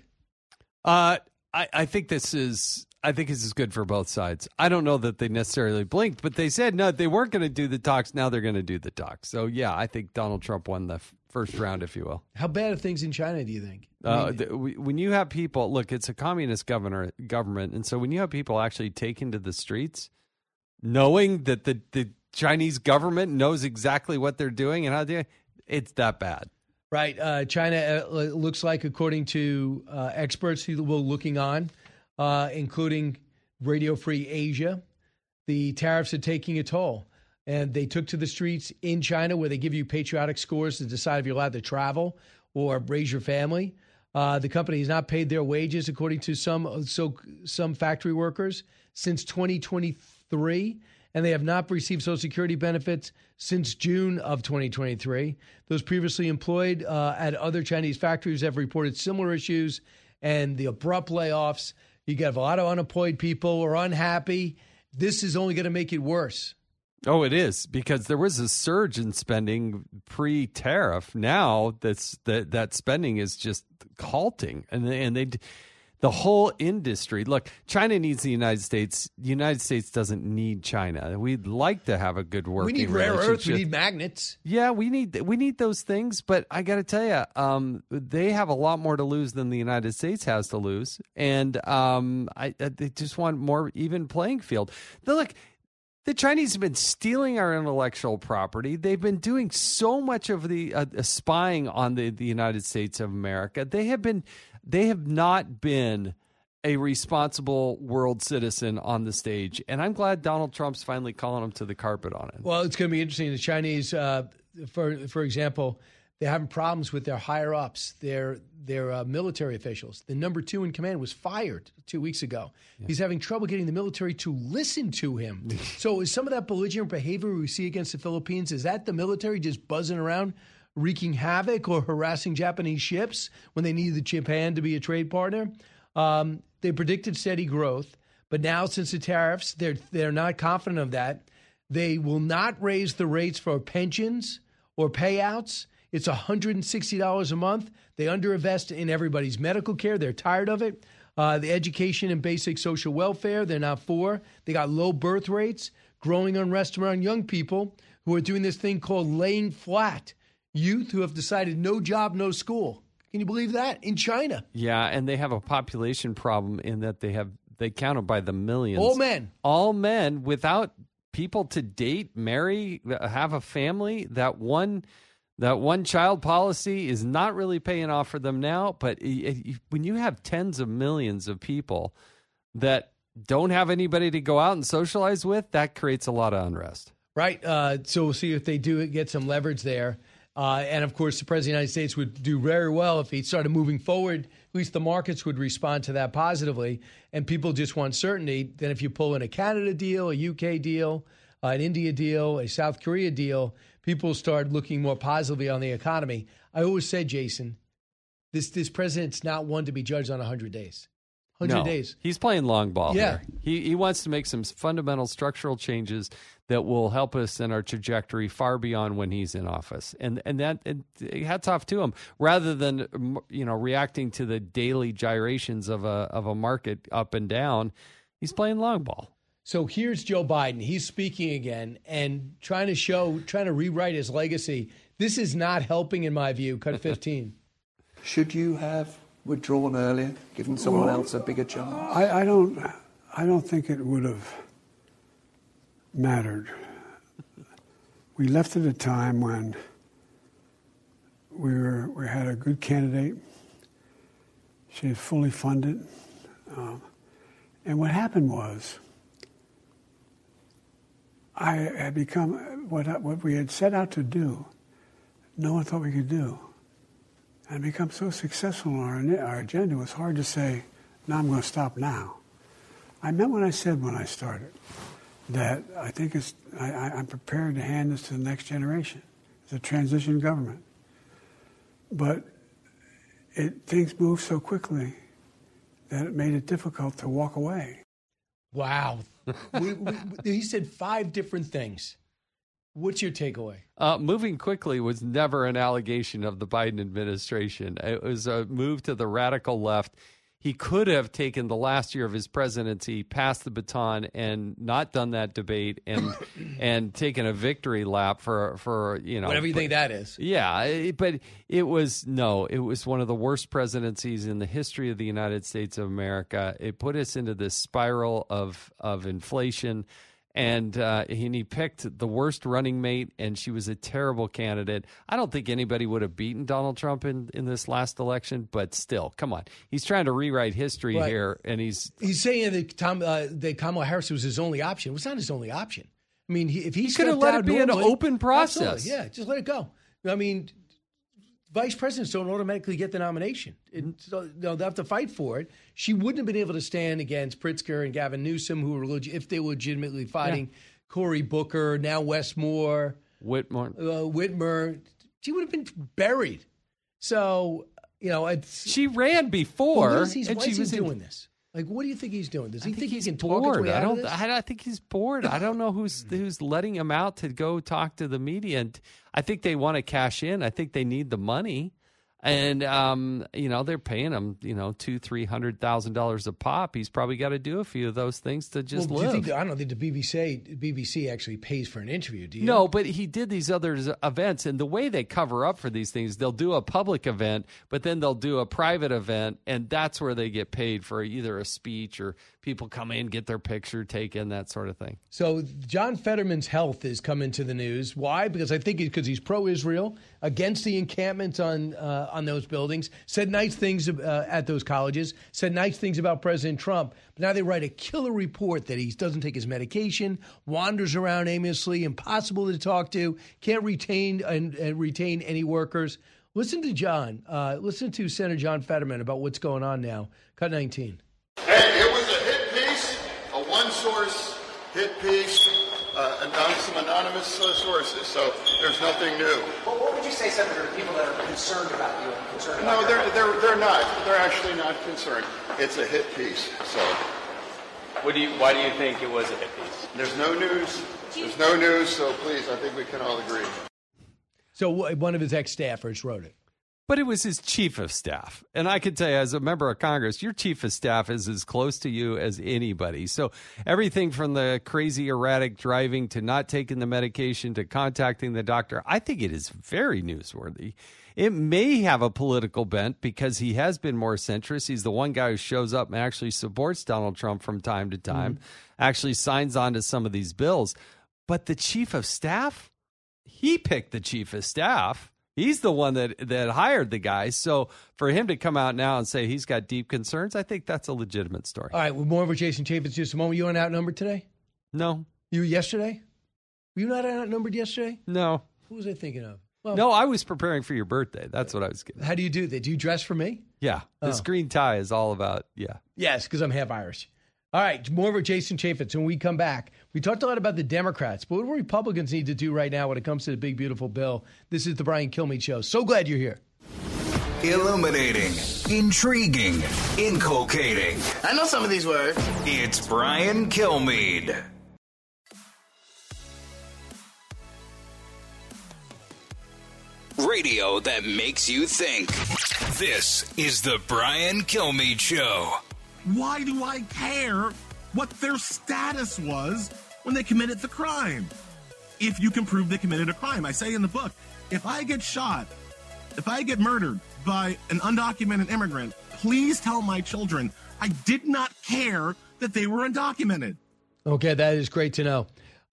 I think this is good for both sides. I don't know that they necessarily blinked, but they said no, they weren't going to do the talks. Now they're going to do the talks. So yeah, I think Donald Trump won the first round, if you will. How bad are things in China, do you think? When you have people, look, it's a communist government, and so when you have people actually taking to the streets, knowing that the Chinese government knows exactly what they're doing and how they, it's that bad. Right. China looks like, according to experts who were looking on, including Radio Free Asia, the tariffs are taking a toll. And they took to the streets in China, where they give you patriotic scores to decide if you're allowed to travel or raise your family. The company has not paid their wages, according to some factory workers, since 2023. And they have not received Social Security benefits since June of 2023. Those previously employed at other Chinese factories have reported similar issues, and the abrupt layoffs. You got a lot of unemployed people who are unhappy. This is only going to make it worse. Oh, it is, because there was a surge in spending pre-tariff. Now that spending is just halting, and the whole industry. Look, China needs the United States. The United States doesn't need China. We'd like to have a good working relationship. We need rare earths. We need magnets. Yeah, we need those things. But I got to tell you, they have a lot more to lose than the United States has to lose, and they just want more even playing field. Look. The Chinese have been stealing our intellectual property. They've been doing so much of the spying on the United States of America. They have not been a responsible world citizen on the stage. And I'm glad Donald Trump's finally calling them to the carpet on it. Well, it's going to be interesting. The Chinese, for example, they're having problems with their higher-ups, their military officials. The number 2 in command was fired 2 weeks ago. Yeah. He's having trouble getting the military to listen to him. So is some of that belligerent behavior we see against the Philippines, is that the military just buzzing around, wreaking havoc or harassing Japanese ships when they needed Japan to be a trade partner? They predicted steady growth, but now since the tariffs, they're not confident of that. They will not raise the rates for pensions or payouts. It's $160 a month. They underinvest in everybody's medical care. They're tired of it. The education and basic social welfare, they're not for. They got low birth rates, growing unrest around young people who are doing this thing called laying flat. Youth who have decided no job, no school. Can you believe that? In China. Yeah, and they have a population problem in that they count it by the millions. All men without people to date, marry, have a family. That one child policy is not really paying off for them now. But when you have tens of millions of people that don't have anybody to go out and socialize with, that creates a lot of unrest. Right. So we'll see if they do get some leverage there. And, of course, the President of the United States would do very well if he started moving forward. At least the markets would respond to that positively. And people just want certainty. Then if you pull in a Canada deal, a UK deal, an India deal, a South Korea deal, people start looking more positively on the economy. I always said, Jason, this president's not one to be judged on 100 days. 100 days. He's playing long ball here. He wants to make some fundamental structural changes that will help us in our trajectory far beyond when he's in office. And hats off to him. Rather than reacting to the daily gyrations of a market up and down, he's playing long ball. So here's Joe Biden. He's speaking again and trying to rewrite his legacy. This is not helping, in my view. Cut 15. Should you have withdrawn earlier, given someone else a bigger chance? I don't think it would have mattered. We left at a time when we had a good candidate. She was fully funded, and what happened was I had become what we had set out to do. No one thought we could do. And become so successful in our agenda, it was hard to say, no, I'm going to stop now. I meant what I said when I started, that I think I'm prepared to hand this to the next generation. It's a transition government. But things moved so quickly that it made it difficult to walk away. Wow. He said 5 different things. What's your takeaway? Moving quickly was never an allegation of the Biden administration. It was a move to the radical left. He could have taken the last year of his presidency, passed the baton, and not done that debate, and taken a victory lap for whatever you think that is. Yeah, but it was one of the worst presidencies in the history of the United States of America. It put us into this spiral of inflation. And he picked the worst running mate, and she was a terrible candidate. I don't think anybody would have beaten Donald Trump in this last election, but still, come on. He's trying to rewrite history here, and he's saying that Kamala Harris was his only option. It was not his only option. I mean, if he could have let it be an open process. Absolutely, yeah, just let it go. I mean, vice presidents don't automatically get the nomination. They'll have to fight for it. She wouldn't have been able to stand against Pritzker and Gavin Newsom, who were if they were legitimately fighting. Yeah. Cory Booker, now Wes Moore. Whitmer. She would have been buried. So, she ran before. Why is he doing this? Like, what do you think he's doing? Does he think he can talk his way out of this? I think he's bored. I don't know who's letting him out to go talk to the media. And I think they want to cash in. I think they need the money. And, they're paying him, $200,000-$300,000 a pop. He's probably got to do a few of those things to just live. I don't think the BBC actually pays for an interview, do you? No, but he did these other events. And the way they cover up for these things, they'll do a public event, but then they'll do a private event. And that's where they get paid for either a speech or people come in, get their picture taken, that sort of thing. So John Fetterman's health has come into the news. Why? Because I think because he's pro-Israel, against the encampment on those buildings, said nice things at those colleges, said nice things about President Trump. But now they write a killer report that he doesn't take his medication, wanders around aimlessly, impossible to talk to, can't retain any workers. Listen to John. Listen to Senator John Fetterman about what's going on now. Cut 19. And it was a hit piece, a one-source hit piece, some anonymous sources, so there's nothing new. Well, what would you say, Senator, to people that are concerned about you and concerned about they're not. They're actually not concerned. It's a hit piece, so. Why do you think it was a hit piece? There's no news. There's no news, so please, I think we can all agree. So one of his ex-staffers wrote it. But it was his chief of staff. And I can tell you, as a member of Congress, your chief of staff is as close to you as anybody. So everything from the crazy erratic driving to not taking the medication to contacting the doctor, I think it is very newsworthy. It may have a political bent because he has been more centrist. He's the one guy who shows up and actually supports Donald Trump from time to time, actually signs on to some of these bills. But the chief of staff, he picked the chief of staff. He's the one that hired the guy. So for him to come out now and say he's got deep concerns, I think that's a legitimate story. All right, we're more over Jason Chaffetz just a moment. You weren't outnumbered today? No. You were yesterday? Were you not outnumbered yesterday? No. Who was I thinking of? Well, no, I was preparing for your birthday. That's what I was getting. How do you do that? Do you dress for me? Yeah. This green tie is all about, yeah. Yes, because I'm half Irish. All right, more over Jason Chaffetz. When we come back, we talked a lot about the Democrats, but what do Republicans need to do right now when it comes to the big, beautiful bill? This is the Brian Kilmeade Show. So glad you're here. Illuminating, intriguing, inculcating. I know some of these words. It's Brian Kilmeade. Radio that makes you think. This is the Brian Kilmeade Show. Why do I care what their status was when they committed the crime? If you can prove they committed a crime. I say in the book, if I get shot, if I get murdered by an undocumented immigrant, please tell my children I did not care that they were undocumented. Okay, that is great to know.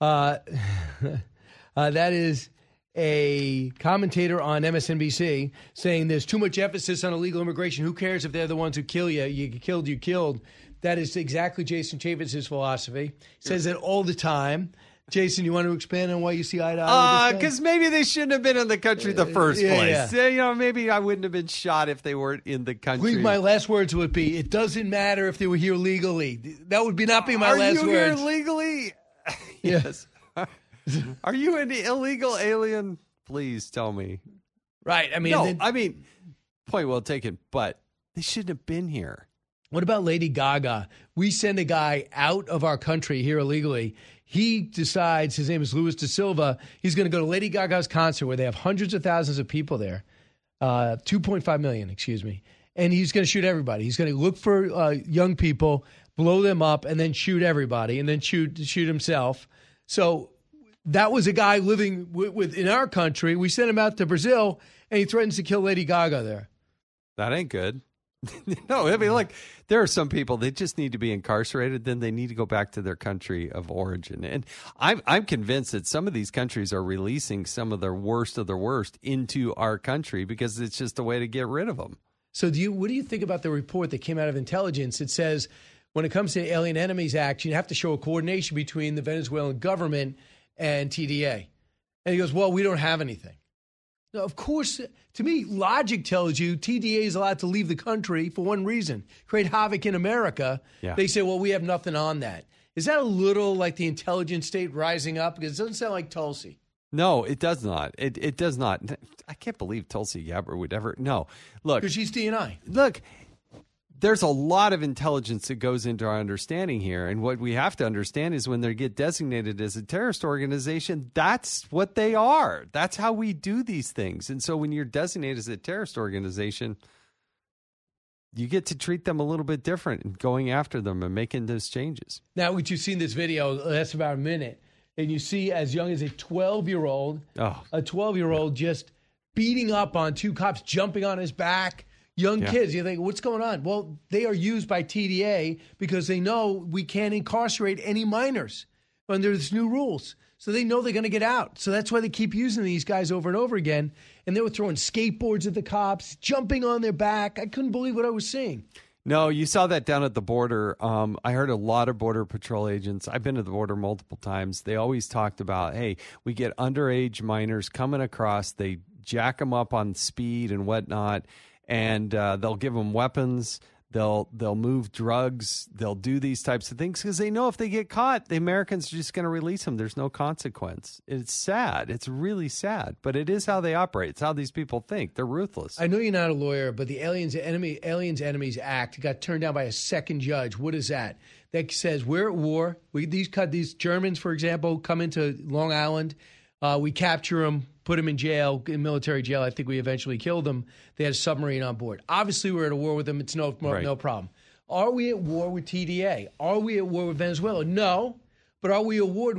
That is a commentator on MSNBC saying there's too much emphasis on illegal immigration. Who cares if they're the ones who kill you? You killed. That is exactly Jason Chaffetz's philosophy. Says it all the time. Jason, you want to expand on why you see eye to eye with this guy? Because maybe they shouldn't have been in the country in the first place. Yeah. You know, maybe I wouldn't have been shot if they weren't in the country. My last words would be, it doesn't matter if they were here legally. That would not be my last words. Are you here legally? Yes. Are you an illegal alien? Please tell me. Right. I mean, no, point well taken, but they shouldn't have been here. What about Lady Gaga? We send a guy out of our country here illegally. He decides, his name is Luis da Silva, he's going to go to Lady Gaga's concert where they have hundreds of thousands of people there, 2.5 million, excuse me. And he's going to shoot everybody. He's going to look for young people, blow them up, and then shoot everybody, and then shoot himself. So that was a guy living in our country. We sent him out to Brazil, and he threatens to kill Lady Gaga there. That ain't good. No, I mean, like, there are some people that just need to be incarcerated. Then they need to go back to their country of origin. And I'm convinced that some of these countries are releasing some of the worst into our country because it's just a way to get rid of them. So what do you think about the report that came out of intelligence? It says when it comes to Alien Enemies Act, you have to show a coordination between the Venezuelan government and TDA. And he goes, well, we don't have anything. Now, of course, to me, logic tells you TDA is allowed to leave the country for one reason, create havoc in America. Yeah. They say, well, we have nothing on that. Is that a little like the intelligence state rising up? Because it doesn't sound like Tulsi. No, it does not. It does not. I can't believe Tulsi Gabbard would ever. No. Look. Because she's DNI. Look. There's a lot of intelligence that goes into our understanding here. And what we have to understand is when they get designated as a terrorist organization, that's what they are. That's how we do these things. And so when you're designated as a terrorist organization, you get to treat them a little bit different and going after them and making those changes. Now, what you've seen this video, that's about a minute, and you see as young as a 12-year-old just beating up on two cops, jumping on his back. Young kids, you think, what's going on? Well, they are used by TDA because they know we can't incarcerate any minors under these new rules. So they know they're going to get out. So that's why they keep using these guys over and over again. And they were throwing skateboards at the cops, jumping on their back. I couldn't believe what I was seeing. No, you saw that down at the border. I heard a lot of Border Patrol agents. I've been to the border multiple times. They always talked about, hey, we get underage minors coming across. They jack them up on speed and whatnot. And they'll give them weapons. They'll move drugs. They'll do these types of things because they know if they get caught, the Americans are just going to release them. There's no consequence. It's sad. It's really sad. But it is how they operate. It's how these people think. They're ruthless. I know you're not a lawyer, but the Aliens Enemies Act got turned down by a second judge. What is that? That says we're at war. These Germans, for example, come into Long Island. We capture them, put them in jail, in military jail. I think we eventually killed them. They had a submarine on board. Obviously, we're at a war with them. It's no problem. Are we at war with TDA? Are we at war with Venezuela? No. But are we at war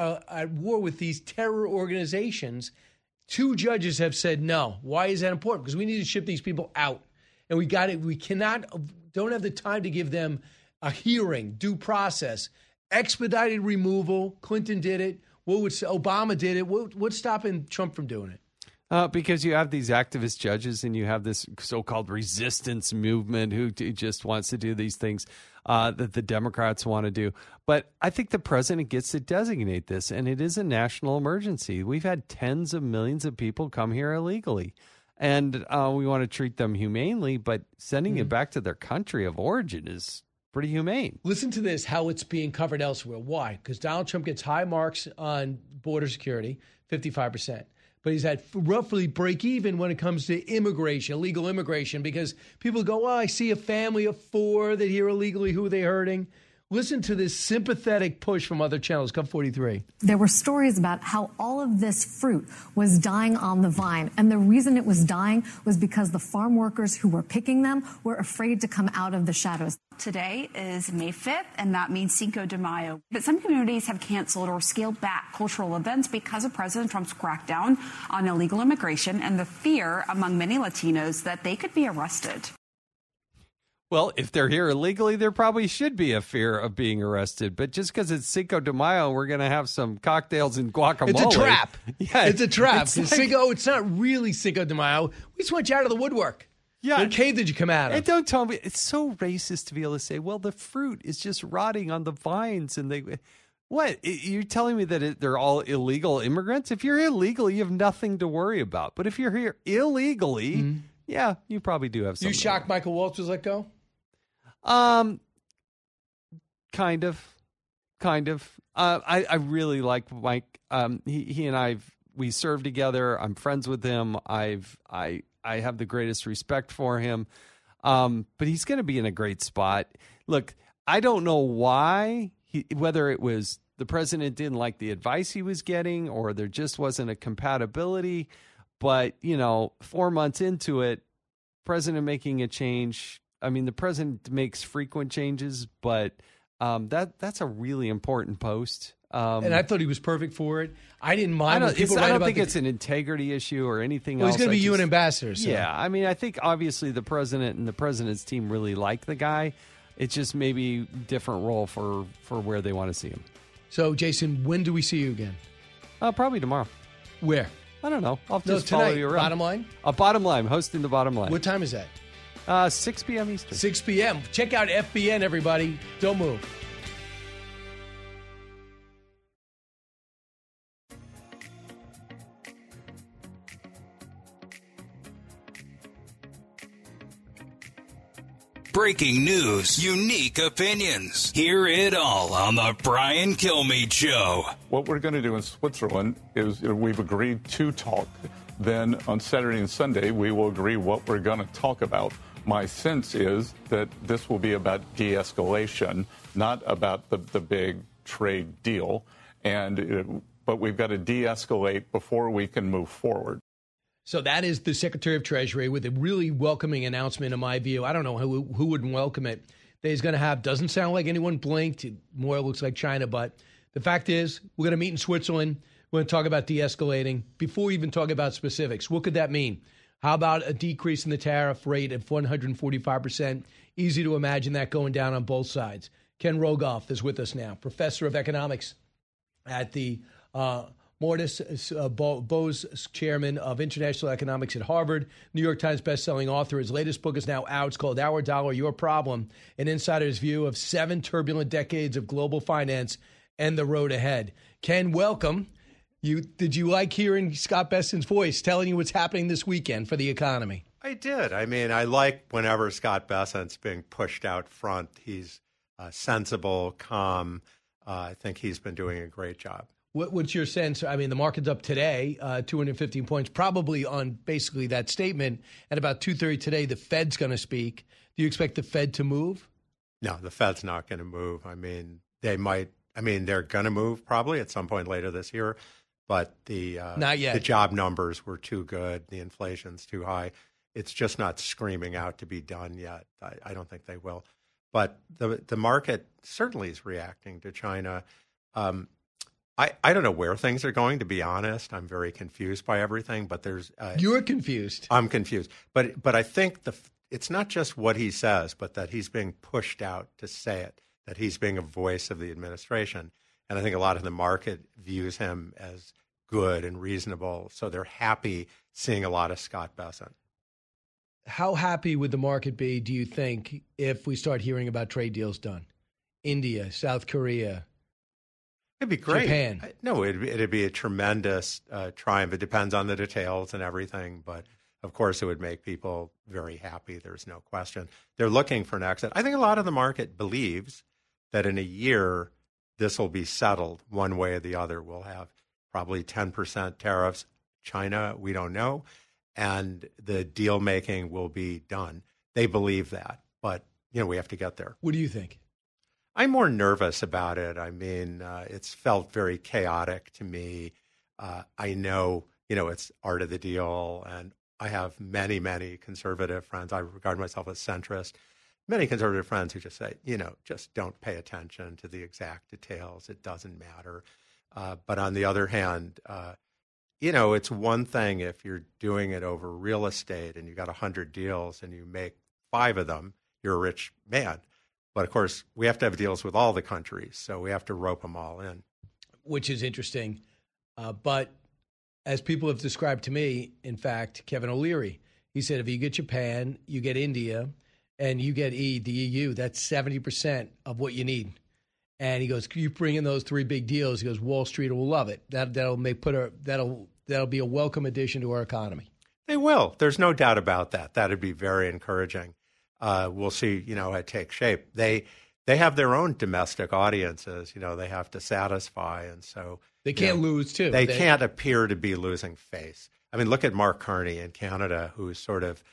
with these terror organizations? Two judges have said no. Why is that important? Because we need to ship these people out. And we don't have the time to give them a hearing, due process, expedited removal. Clinton did it. Obama did it. What's stopping Trump from doing it? Because you have these activist judges and you have this so-called resistance movement who just wants to do these things that the Democrats want to do. But I think the president gets to designate this, and it is a national emergency. We've had tens of millions of people come here illegally, and we want to treat them humanely, but sending it back to their country of origin is pretty humane. Listen to this, how it's being covered elsewhere. Why? Because Donald Trump gets high marks on border security, 55%. But he's had roughly break even when it comes to immigration, illegal immigration, because people go, well, I see a family of 4 that here illegally. Who are they hurting? Listen to this sympathetic push from other channels. Cut 43. There were stories about how all of this fruit was dying on the vine. And the reason it was dying was because the farm workers who were picking them were afraid to come out of the shadows. Today is May 5th, and that means Cinco de Mayo. But some communities have canceled or scaled back cultural events because of President Trump's crackdown on illegal immigration and the fear among many Latinos that they could be arrested. Well, if they're here illegally, there probably should be a fear of being arrested. But just because it's Cinco de Mayo, we're going to have some cocktails and guacamole. It's a trap. Yeah, it's a trap. It's not really Cinco de Mayo. We just want you out of the woodwork. Yeah. What cave did you come out of? And don't tell me. It's so racist to be able to say, well, the fruit is just rotting on the vines. And What? You're telling me that they're all illegal immigrants? If you're illegal, you have nothing to worry about. But if you're here illegally, yeah, you probably do have something. You shocked Michael Waltz was let go? Kind of. I really like Mike. He and we served together. I'm friends with him. I have the greatest respect for him. But he's going to be in a great spot. Look, I don't know why, whether it was the president didn't like the advice he was getting or there just wasn't a compatibility. But, 4 months into it, president making a change. I mean, the president makes frequent changes, but that's a really important post. And I thought he was perfect for it. I didn't mind. I don't think it's an integrity issue or anything else. He's going to be UN ambassador. So. Yeah, I mean, I think obviously the president and the president's team really like the guy. It's just maybe different role for where they want to see him. So, Jason, when do we see you again? Probably tomorrow. Where? I don't know. I'll just tonight, follow you around. Bottom Line? Bottom Line, hosting the Bottom Line. What time is that? 6 p.m. Eastern. 6 p.m. Check out FBN, everybody. Don't move. Breaking news, unique opinions. Hear it all on the Brian Kilmeade Show. What we're going to do in Switzerland is we've agreed to talk. Then on Saturday and Sunday, we will agree what we're going to talk about. My sense is that this will be about de-escalation, not about the big trade deal. But we've got to de-escalate before we can move forward. So that is the Secretary of Treasury with a really welcoming announcement, in my view. I don't know who wouldn't welcome it. That he's going to have, doesn't sound like anyone blinked. It more looks like China. But the fact is, we're going to meet in Switzerland. We're going to talk about de-escalating before we even talk about specifics. What could that mean? How about a decrease in the tariff rate of 145%? Easy to imagine that going down on both sides. Ken Rogoff is with us now, professor of economics at the Mortis Bose, chairman of international economics at Harvard, New York Times bestselling author. His latest book is now out. It's called Our Dollar, Your Problem, an insider's view of 7 turbulent decades of global finance and the road ahead. Ken, welcome. Did you like hearing Scott Bessent's voice telling you what's happening this weekend for the economy? I did. I mean, I like whenever Scott Bessent's being pushed out front. He's sensible, calm. I think he's been doing a great job. What's your sense? I mean, the market's up today, 215 points, probably on basically that statement. At about 2:30 today, the Fed's going to speak. Do you expect the Fed to move? No, the Fed's not going to move. I mean, they might. I mean, they're going to move probably at some point later this year, but not yet. The job numbers were too good. The inflation's too high. It's just not screaming out to be done yet. I don't think they will. But the market certainly is reacting to China. I don't know where things are going, to be honest. I'm very confused by everything, but there's... You're confused. I'm confused. But I think it's not just what he says, but that he's being pushed out to say it, that he's being a voice of the administration. And I think a lot of the market views him as good and reasonable, so they're happy seeing a lot of Scott Bessent. How happy would the market be, do you think, if we start hearing about trade deals done? India, South Korea... It'd be great. Japan. No, it'd be a tremendous triumph. It depends on the details and everything, but of course it would make people very happy. There's no question. They're looking for an exit. I think a lot of the market believes that in a year this will be settled one way or the other. We'll have probably 10% tariffs. China, we don't know, and the deal making will be done. They believe that, but we have to get there. What do you think? I'm more nervous about it. I mean, it's felt very chaotic to me. I know, it's art of the deal, and I have many, many conservative friends. I regard myself as centrist. Many conservative friends who just say, just don't pay attention to the exact details. It doesn't matter. But on the other hand, it's one thing if you're doing it over real estate and you got 100 deals and you make 5 of them, you're a rich man. But, of course, we have to have deals with all the countries, so we have to rope them all in. Which is interesting. But as people have described to me, in fact, Kevin O'Leary, he said if you get Japan, you get India, and you get the EU, that's 70% of what you need. And he goes, you bring in those three big deals. He goes, Wall Street will love it. That'll be a welcome addition to our economy. They will. There's no doubt about that. That'd be very encouraging. We'll see, it takes shape. They have their own domestic audiences, they have to satisfy. And so they can't lose, too. They can't appear to be losing face. I mean, look at Mark Carney in Canada, who's sort of,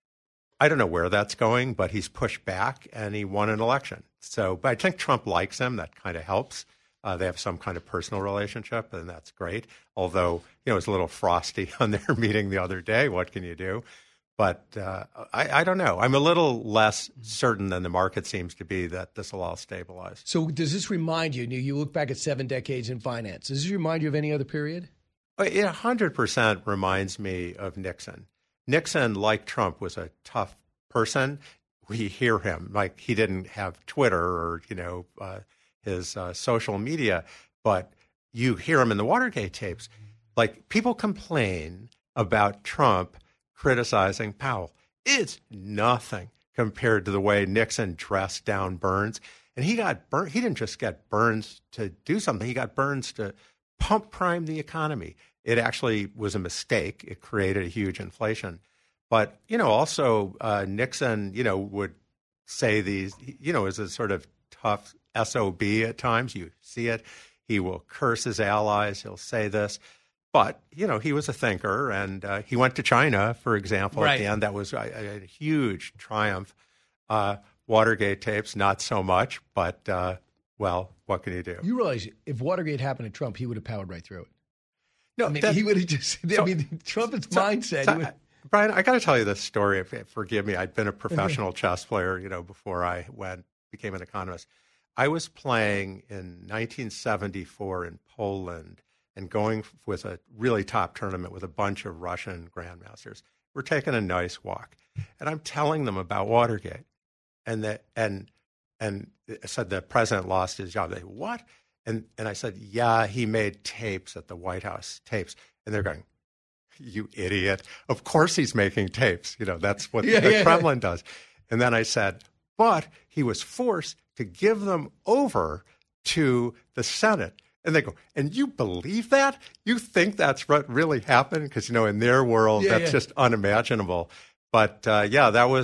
I don't know where that's going, but he's pushed back and he won an election. So, but I think Trump likes him. That kind of helps. They have some kind of personal relationship, and that's great. Although, it's a little frosty on their meeting the other day. What can you do? But I don't know. I'm a little less certain than the market seems to be that this will all stabilize. So does this remind you, you look back at 7 decades in finance, does this remind you of any other period? It 100% reminds me of Nixon. Nixon, like Trump, was a tough person. We hear him like he didn't have Twitter or, his social media, but you hear him in the Watergate tapes. Like, people complain about Trump criticizing Powell. It's nothing compared to the way Nixon dressed down Burns. And he got Burns. He didn't just get Burns to do something. He got Burns to pump prime the economy. It actually was a mistake. It created a huge inflation. But, also Nixon, would say these, as a sort of tough SOB at times. You see it. He will curse his allies. He'll say this. But, he was a thinker, and he went to China, for example, at the end. That was a huge triumph. Watergate tapes, not so much. But, what can you do? You realize if Watergate happened to Trump, he would have powered right through it. No, he would have just, Trump's mindset. Brian, I got to tell you this story. Forgive me. I'd been a professional chess player, before I became an economist. I was playing in 1974 in Poland and going with a really top tournament with a bunch of Russian grandmasters. We're taking a nice walk, and I'm telling them about Watergate, and I said the president lost his job. They, what? And I said, yeah, he made tapes at the White House, tapes, and they're going, you idiot. Of course he's making tapes. That's what the Kremlin does. And then I said, but he was forced to give them over to the Senate. And they go, and you believe that? You think that's what really happened? Because, in their world, that's just unimaginable. But, that was,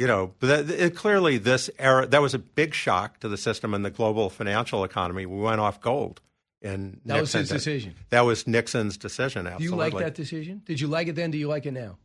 clearly this era, that was a big shock to the system and the global financial economy. We went off gold. And that was his decision. That was Nixon's decision, absolutely. Do you like that decision? Did you like it then? Do you like it now?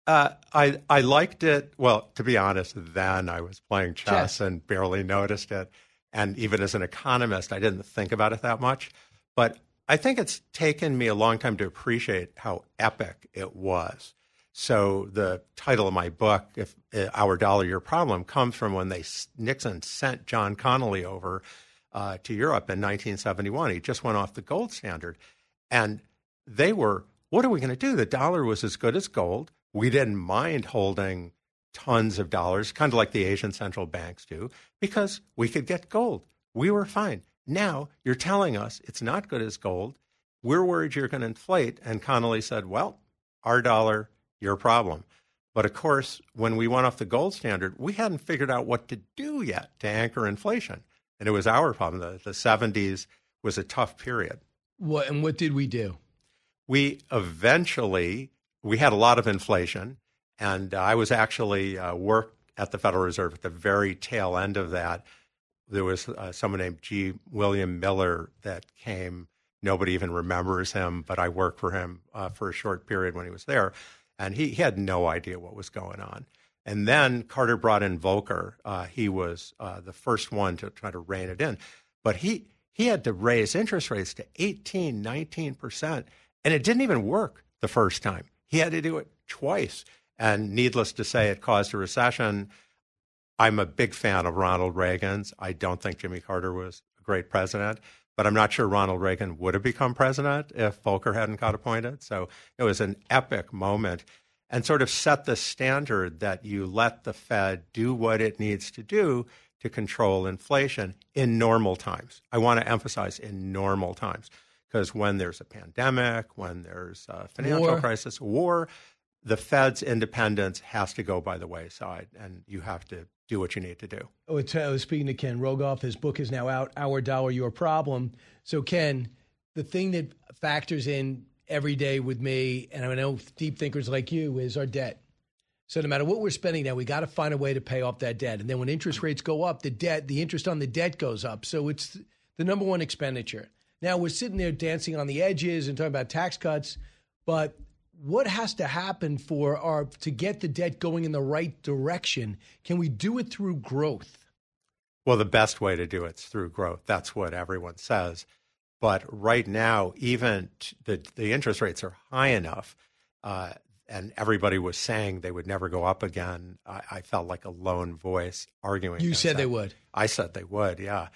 I liked it. Well, to be honest, then I was playing chess and barely noticed it. And even as an economist, I didn't think about it that much. But I think it's taken me a long time to appreciate how epic it was. So the title of my book, "If Our Dollar, Your Problem," comes from when Nixon sent John Connally over to Europe in 1971. He just went off the gold standard. And they were, what are we going to do? The dollar was as good as gold. We didn't mind holding tons of dollars, kind of like the Asian central banks do, because we could get gold. We were fine. Now you're telling us it's not good as gold. We're worried you're going to inflate. And Connally said, well, our dollar, your problem. But of course, when we went off the gold standard, we hadn't figured out what to do yet to anchor inflation. And it was our problem. The 70s was a tough period. And what did we do? We had a lot of inflation. And I was actually worked at the Federal Reserve at the very tail end of that. There was someone named G. William Miller that came. Nobody even remembers him, but I worked for him for a short period when he was there. And he had no idea what was going on. And then Carter brought in Volcker. He was the first one to try to rein it in. But he had to raise interest rates to 18, 19%. And it didn't even work the first time. He had to do it twice. And needless to say, it caused a recession. I'm a big fan of Ronald Reagan's. I don't think Jimmy Carter was a great president. But I'm not sure Ronald Reagan would have become president if Volcker hadn't got appointed. So it was an epic moment and sort of set the standard that you let the Fed do what it needs to do to control inflation in normal times. I want to emphasize in normal times, because when there's a pandemic, when there's a financial crisis, war, the Fed's independence has to go by the wayside, and you have to do what you need to do. I was speaking to Ken Rogoff. His book is now out, Our Dollar, Your Problem. So, Ken, the thing that factors in every day with me, and I know deep thinkers like you, is our debt. So no matter what we're spending now, we got to find a way to pay off that debt. And then when interest rates go up, the interest on the debt goes up. So it's the number one expenditure. Now we're sitting there dancing on the edges and talking about tax cuts, but what has to happen to get the debt going in the right direction? Can we do it through growth? Well, the best way to do it is through growth. That's what everyone says. But right now, even the interest rates are high enough, and everybody was saying they would never go up again. I felt like a lone voice arguing. You said that. They would. I said they would, yeah.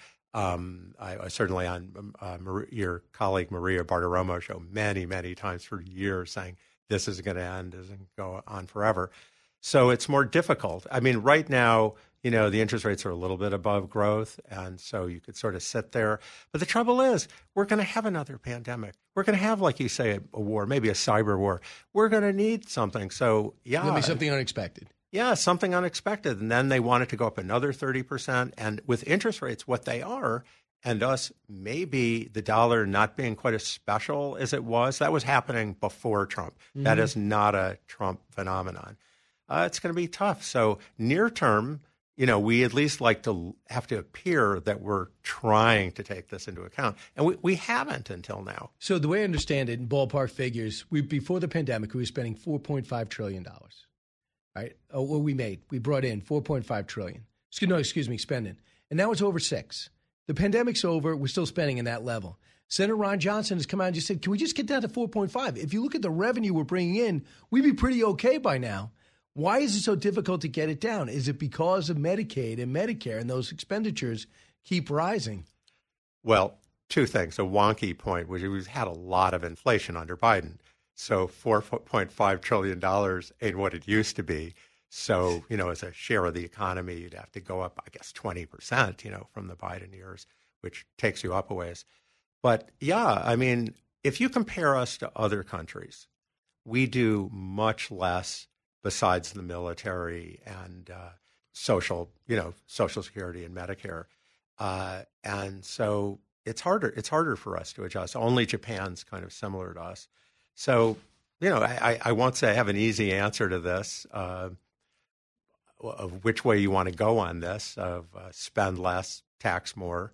I certainly on your colleague Maria Bartiromo show many, many times for years saying this isn't going to end, isn't go on forever. So it's more difficult. I mean, right now, the interest rates are a little bit above growth, and so you could sort of sit there. But the trouble is, we're going to have another pandemic. We're going to have, like you say, a war, maybe a cyber war. We're going to need something. So, yeah. There'll be something unexpected. Yeah, something unexpected. And then they want it to go up another 30%. And with interest rates, what they are, and us maybe the dollar not being quite as special as it was, that was happening before Trump. Mm-hmm. That is not a Trump phenomenon. It's going to be tough. So near term, we at least like to have to appear that we're trying to take this into account. And we haven't until now. So the way I understand it in ballpark figures, before the pandemic, we were spending $4.5 trillion, right? Oh, well, we brought in $4.5 trillion. Spending. And now it's over $6 trillion. The pandemic's over. We're still spending in that level. Senator Ron Johnson has come out and just said, can we just get down to 4.5? If you look at the revenue we're bringing in, we'd be pretty okay by now. Why is it so difficult to get it down? Is it because of Medicaid and Medicare and those expenditures keep rising? Well, two things. A wonky point, which we've had a lot of inflation under Biden. So $4.5 trillion ain't what it used to be. So, as a share of the economy, you'd have to go up, I guess, 20%, from the Biden years, which takes you up a ways. But, yeah, I mean, if you compare us to other countries, we do much less besides the military and social security and Medicare. And so it's harder for us to adjust. Only Japan's kind of similar to us. So, I won't say I have an easy answer to this of which way you want to go on this, of spend less, tax more.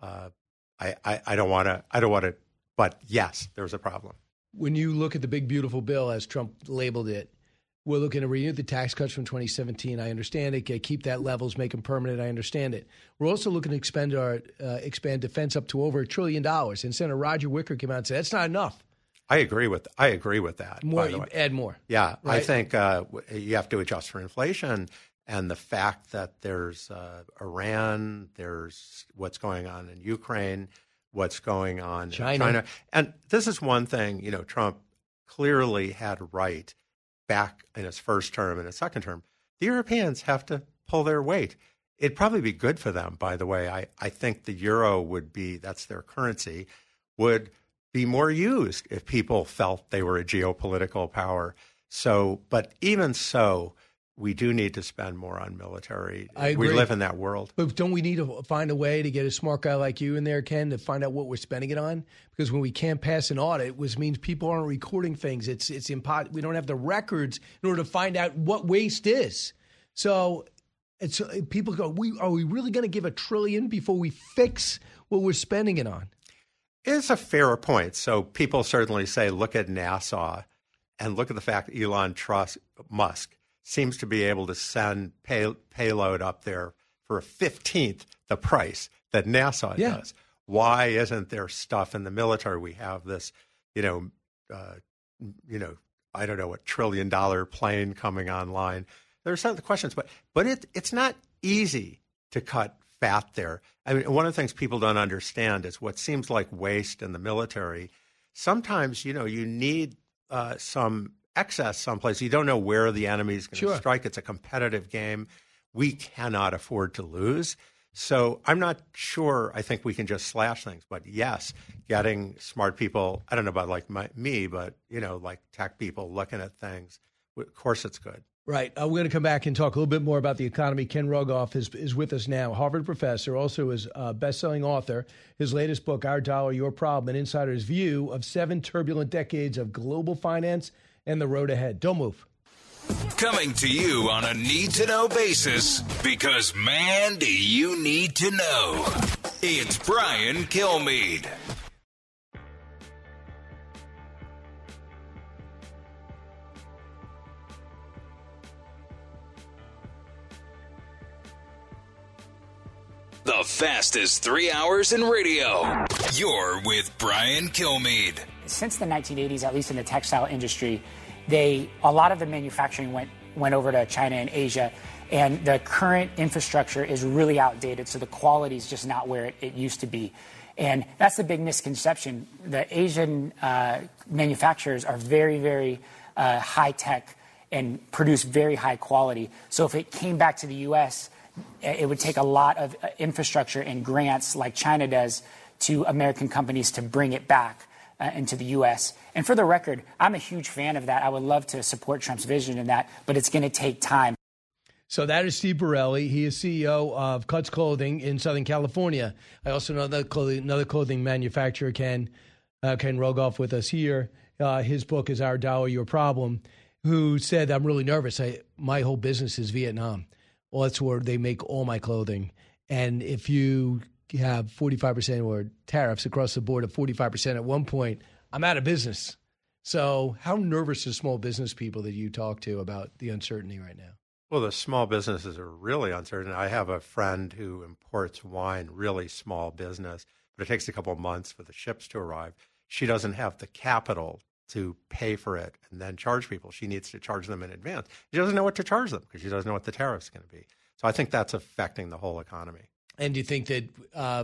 I don't want to, but yes, there's a problem. When you look at the big, beautiful bill, as Trump labeled it, we're looking to renew the tax cuts from 2017. I understand it. Keep that levels, make them permanent. I understand it. We're also looking to expand defense up to over $1 trillion. And Senator Roger Wicker came out and said that's not enough. I agree with that. More, add more. Yeah, right? I think you have to adjust for inflation and the fact that there's Iran, there's what's going on in Ukraine, what's going on in China. And this is one thing, Trump clearly had right back in his first term and his second term. The Europeans have to pull their weight. It'd probably be good for them, by the way. I think the euro that's their currency, would be more used if people felt they were a geopolitical power. So, but even so, we do need to spend more on military. I agree. We live in that world. But don't we need to find a way to get a smart guy like you in there, Ken, to find out what we're spending it on? Because when we can't pass an audit, which means people aren't recording things, it's impossible. We don't have the records in order to find out what waste is. So people go, are we really going to give $1 trillion before we fix what we're spending it on? It's a fair point. So people certainly say, look at NASA and look at the fact that Elon Musk seems to be able to send payload up there for a 15th the price that NASA does. Why isn't there stuff in the military? We have this, I don't know, $1 trillion plane coming online. There's some questions, but it's not easy to cut fat there. I mean, one of the things people don't understand is what seems like waste in the military. Sometimes, you need some excess someplace. You don't know where the enemy is going to strike. It's a competitive game. We cannot afford to lose. So I'm not sure. I think we can just slash things. But yes, getting smart people, I don't know about like me, but, like tech people looking at things of course it's good. Right. We're going to come back and talk a little bit more about the economy. Ken Rogoff is with us now, Harvard professor, also is a best-selling author. His latest book, Our Dollar, Your Problem, an insider's view of 7 turbulent decades of global finance and the road ahead. Don't move. Coming to you on a need-to-know basis, because, man, do you need to know. It's Brian Kilmeade. The fastest 3 hours in radio. You're with Brian Kilmeade. Since the 1980s, at least in the textile industry, a lot of the manufacturing went over to China and Asia, and the current infrastructure is really outdated, so the quality is just not where it used to be. And that's the big misconception. The Asian manufacturers are very, very high-tech and produce very high quality. So if it came back to the U.S., it would take a lot of infrastructure and grants like China does to American companies to bring it back into the U.S. And for the record, I'm a huge fan of that. I would love to support Trump's vision in that, but it's going to take time. So that is Steve Borelli. He is CEO of Cuts Clothing in Southern California. I also know another clothing manufacturer, Ken Rogoff, with us here. His book is Our Dollar, Your Problem, who said, I'm really nervous. My whole business is Vietnam. Well, that's where they make all my clothing. And if you have 45% or tariffs across the board of 45% at one point, I'm out of business. So how nervous are small business people that you talk to about the uncertainty right now? Well, the small businesses are really uncertain. I have a friend who imports wine, really small business, but it takes a couple of months for the ships to arrive. She doesn't have the capital to pay for it and then charge people. She needs to charge them in advance. She doesn't know what to charge them because she doesn't know what the tariff's going to be. So I think that's affecting the whole economy. And do you think that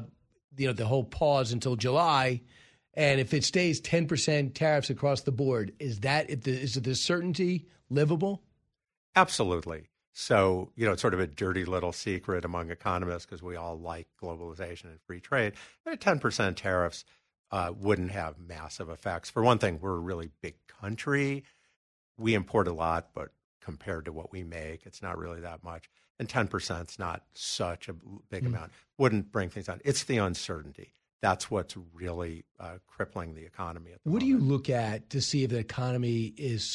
the whole pause until July, and if it stays 10% tariffs across the board, is the certainty livable? Absolutely. So, it's sort of a dirty little secret among economists because we all like globalization and free trade. 10% tariffs wouldn't have massive effects. For one thing, we're a really big country. We import a lot, but compared to what we make, it's not really that much. And 10% is not such a big amount. Wouldn't bring things down. It's the uncertainty. That's what's really crippling the economy at the moment. What do you look at to see if the economy is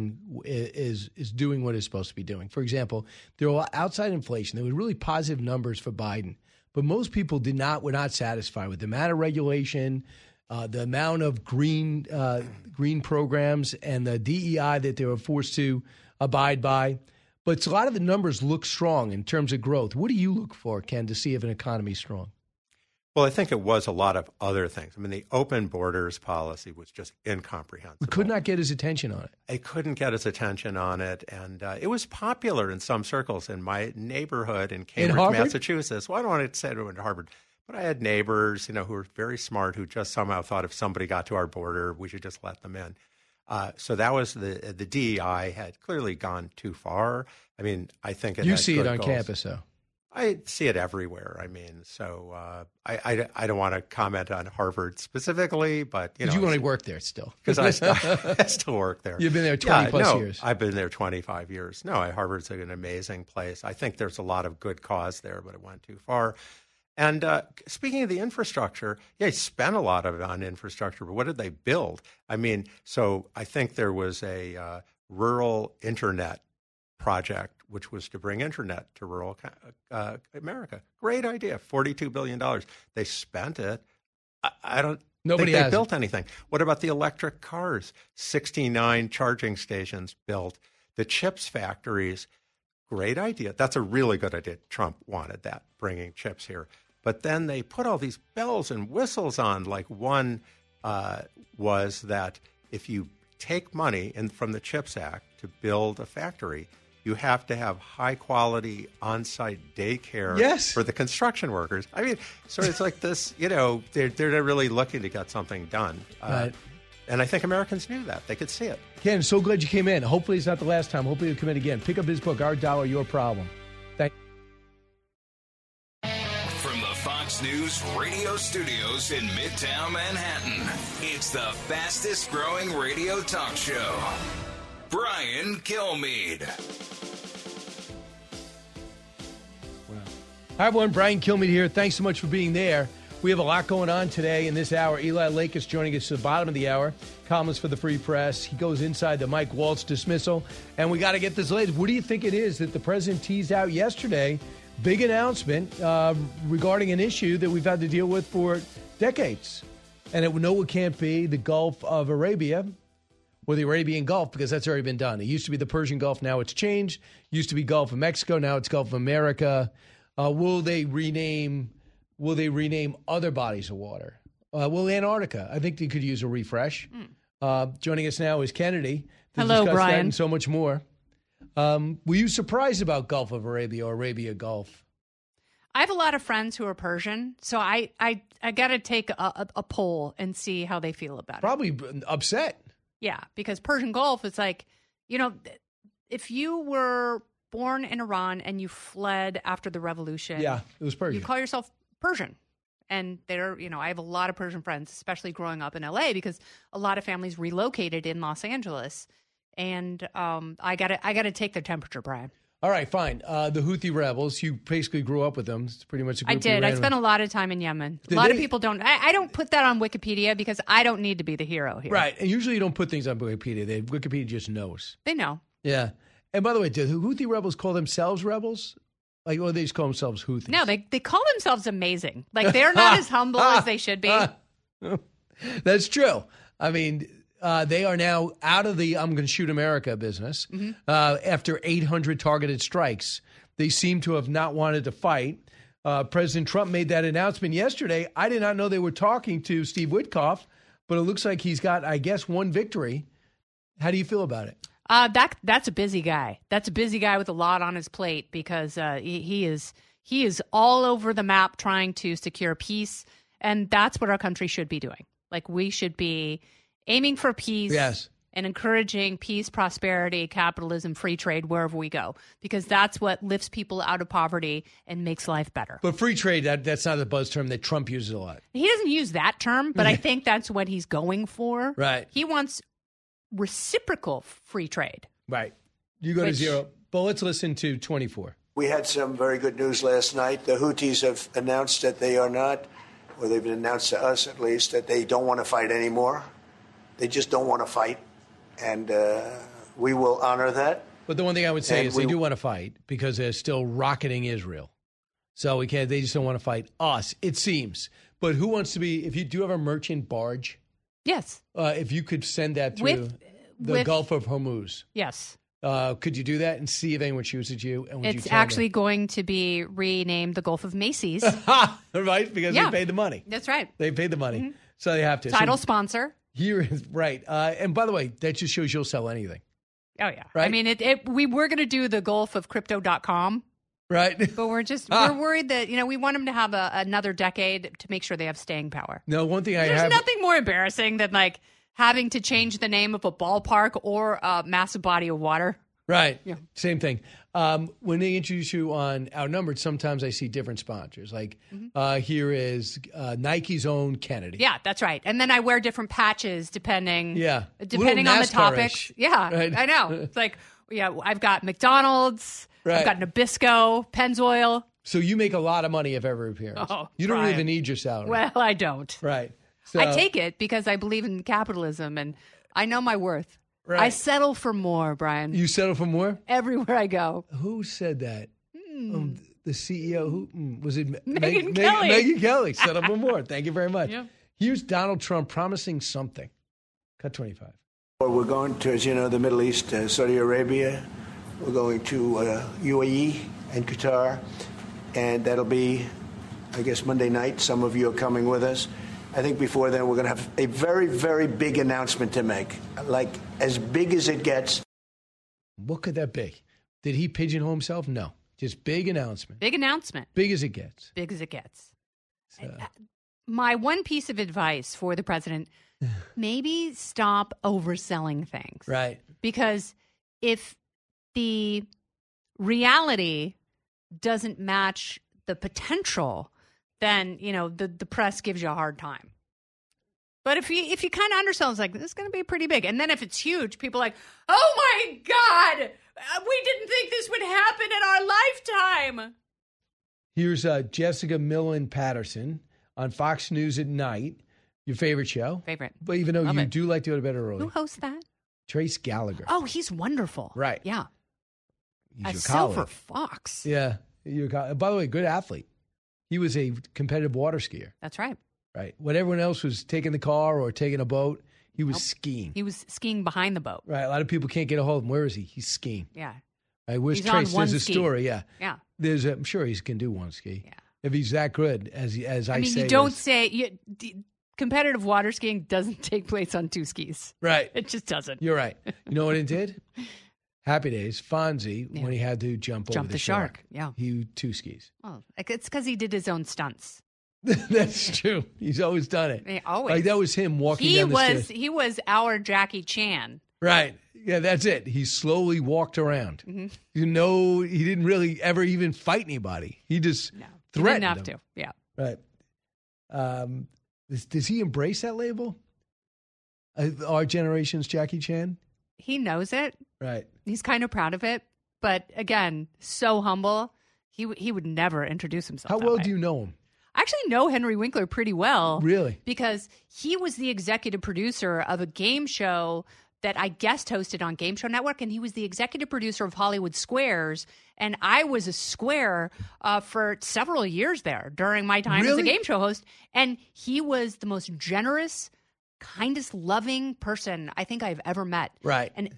doing what it's supposed to be doing? For example, there were outside inflation. There were really positive numbers for Biden, but most people were not satisfied with the amount of regulation, the amount of green programs, and the DEI that they were forced to abide by. But a lot of the numbers look strong in terms of growth. What do you look for, Ken, to see if an economy is strong? Well, I think it was a lot of other things. I mean, the open borders policy was just incomprehensible. We could not get his attention on it. It couldn't get his attention on it. And it was popular in some circles in my neighborhood in Cambridge, Massachusetts. Well, I don't want to say it went to Harvard, but I had neighbors, who were very smart, who just somehow thought if somebody got to our border, we should just let them in. So that was the DEI had clearly gone too far. I mean, I think you see it on campus, though. I see it everywhere. I mean, so I don't want to comment on Harvard specifically, but you only work there still because I still work there. You've been there 20 plus years. I've been there 25 years. No, Harvard's an amazing place. I think there's a lot of good cause there, but it went too far. And speaking of the infrastructure, they spent a lot of it on infrastructure, but what did they build? I mean, so I think there was a rural internet project, which was to bring internet to rural America. Great idea, $42 billion. They spent it. I don't think they built anything. What about the electric cars? 69 charging stations built. The chips factories, great idea. That's a really good idea. Trump wanted that, bringing chips here. But then they put all these bells and whistles on. Like one was that if you take money from the CHIPS Act to build a factory, you have to have high-quality on-site daycare for the construction workers. I mean, so it's like this, they're really looking to get something done. Right. And I think Americans knew that. They could see it. Ken, so glad you came in. Hopefully it's not the last time. Hopefully you'll come in again. Pick up his book, Our Dollar, Your Problem. Thank you. From the Fox News radio studios in Midtown Manhattan, it's the fastest-growing radio talk show. Brian Kilmeade. Hi, everyone. Brian Kilmeade here. Thanks so much for being there. We have a lot going on today in this hour. Eli Lake is joining us at the bottom of the hour. Columnist for the Free Press. He goes inside the Mike Waltz dismissal. And we got to get this latest. What do you think it is that the president teased out yesterday? Big announcement regarding an issue that we've had to deal with for decades. And it can't be the Gulf of Arabia or the Arabian Gulf, because that's already been done. It used to be the Persian Gulf. Now it's changed. Used to be Gulf of Mexico. Now it's Gulf of America. Will they rename other bodies of water? Well, Antarctica. I think they could use a refresh. Joining us now is Kennedy to Hello, discuss Brian. that and so much more. Were you surprised about Gulf of Arabia or Arabia Gulf? I have a lot of friends who are Persian, so I got to take a poll and see how they feel about it. Probably upset. Yeah, because Persian Gulf is like, if you were born in Iran and you fled after the revolution. Yeah, it was Persian. You call yourself Persian. And I have a lot of Persian friends, especially growing up in LA, because a lot of families relocated in Los Angeles. And I gotta take their temperature, Brian. All right, fine. The Houthi rebels, you basically grew up with them. It's pretty much a group I did. I ran spent with. a lot of time in Yemen. Did A lot they? of people don't. I don't put that on Wikipedia because I don't need to be the hero here. Right, and usually you don't put things on Wikipedia. Wikipedia just knows. They know. Yeah. And by the way, do the Houthi rebels call themselves rebels? Or they just call themselves Houthis? No, they call themselves amazing. Like, they're not as humble as they should be. That's true. I mean, they are now out of the I'm going to shoot America business. After 800 targeted strikes. They seem to have not wanted to fight. President Trump made that announcement yesterday. I did not know they were talking to Steve Witkoff, but it looks like he's got, I guess, one victory. How do you feel about it? That's a busy guy. That's a busy guy with a lot on his plate because he is all over the map trying to secure peace, and that's what our country should be doing. Like, we should be aiming for peace. Yes. And encouraging peace, prosperity, capitalism, free trade wherever we go, because that's what lifts people out of poverty and makes life better. But free trade, that's not a buzz term that Trump uses a lot. He doesn't use that term, but I think that's what he's going for. Right. He wants reciprocal free trade. Right. You go to zero. But let's listen to 24. We had some very good news last night. The Houthis have announced that they are not, or they've announced to us at least, that they don't want to fight anymore. They just don't want to fight. And we will honor that. But the one thing I would say is they do want to fight because they're still rocketing Israel. So they just don't want to fight us, it seems. But who wants to be, if you do have a merchant barge? Yes. If you could send that through the Gulf of Hormuz. Yes. Could you do that and see if anyone shoots at you? And It's actually going to be renamed the Gulf of Macy's. Right? Because they paid the money. That's right. They paid the money. So they have to. Title sponsor. Here is right. And by the way, that just shows you'll sell anything. Oh, yeah. Right? I mean, we were going to do the Gulf of Crypto.com. Right. But we're worried that, we want them to have another decade to make sure they have staying power. No, one thing There's nothing more embarrassing than like having to change the name of a ballpark or a massive body of water. Right. Yeah. Same thing. When they introduce you on Outnumbered, sometimes I see different sponsors. Like here is Nike's own Kennedy. Yeah, that's right. And then I wear different patches depending on the NASCAR-ish. topics. Yeah, Right. I know. It's like, I've got McDonald's, Right. I've got Nabisco, Pennzoil. So you make a lot of money of every appearance. Oh, you don't Brian. even need your salary. Well, I don't. Right. So, I take it because I believe in capitalism and I know my worth. Right. I settle for more, Brian. You settle for more? Everywhere I go. Who said that? The CEO, was it Megyn Kelly. Megyn Kelly, settle for more. Thank you very much. Yeah. Here's Donald Trump promising something. Cut 25. We're going to, as you know, the Middle East, Saudi Arabia. We're going to UAE and Qatar. And that'll be, I guess, Monday night. Some of you are coming with us. I think before then we're going to have a very, very big announcement to make, like as big as it gets. What could that be? Did he pigeonhole himself? No. Just big announcement. Big announcement. Big as it gets. Big as it gets. My one piece of advice for the president, maybe stop overselling things. Right. Because if the reality doesn't match the potential, then, the press gives you a hard time. But if you kind of understand, it's like, this is going to be pretty big. And then if it's huge, people are like, oh my God, we didn't think this would happen in our lifetime. Here's Jessica Millen Patterson on Fox News at night. Your favorite show? Favorite. But even though you do like to go to bed early. Who hosts that? Trace Gallagher. Oh, he's wonderful. Right. Yeah. He's your Silver colleague. Fox. Yeah. By the way, good athlete. He was a competitive water skier. That's right. Right. When everyone else was taking the car or taking a boat, he was skiing. He was skiing behind the boat. Right. A lot of people can't get a hold of him. Where is he? He's skiing. Yeah. Right. Where's He's Trace? on one There's a ski. story. Yeah. Yeah. I'm sure he can do one ski. Yeah. If he's that good, as I say. You don't say competitive water skiing doesn't take place on two skis. Right. It just doesn't. You're right. You know what it did? Happy Days, Fonzie, when he had to jump over the shark. Yeah. He two skis. Oh, it's because he did his own stunts. That's true. He's always done it. Yeah, always. Like that was him walking down the stairs. He was our Jackie Chan. Right. Yeah, that's it. He slowly walked around. Mm-hmm. You know, he didn't really ever even fight anybody. He just threatened He didn't have them. to. Yeah. Right. Does he embrace that label? Our generation's Jackie Chan? He knows it. Right. He's kind of proud of it. But again, so humble. He would never introduce himself. How well do you know him? I actually know Henry Winkler pretty well. Really? Because he was the executive producer of a game show that I guest hosted on Game Show Network, and he was the executive producer of Hollywood Squares. And I was a square for several years there during my time as a game show host. And he was the most generous, kindest, loving person I think I've ever met. Right. And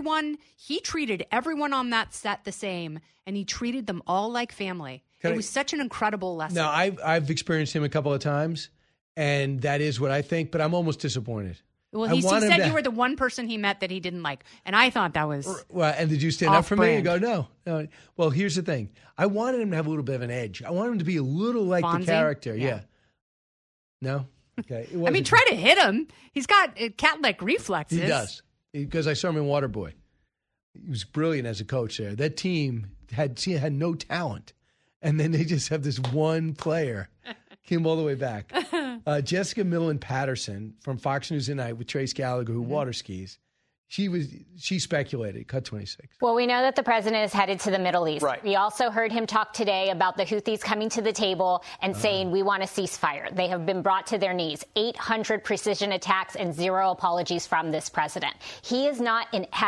he treated everyone on that set the same, and he treated them all like family. It was such an incredible lesson. No, I've experienced him a couple of times, and that is what I think, but I'm almost disappointed. Well, he said you were the one person he met that he didn't like, and I thought that was well. And did you stand up for me and off-brand. go, no? Well, here's the thing. I wanted him to have a little bit of an edge. I wanted him to be a little like Fonzie? the character. Yeah. Yeah. No? Okay. I mean, try to hit him. He's got cat-like reflexes. He does. Because I saw him in Waterboy. He was brilliant as a coach there. That team had no talent. And then they just have this one player. Came all the way back. Jessica Millen Patterson from Fox News Tonight with Trace Gallagher, who water skis. She speculated, cut 26. Well, we know that the president is headed to the Middle East. Right. We also heard him talk today about the Houthis coming to the table and saying, we want a ceasefire. They have been brought to their knees. 800 precision attacks and 0 apologies from this president. He does not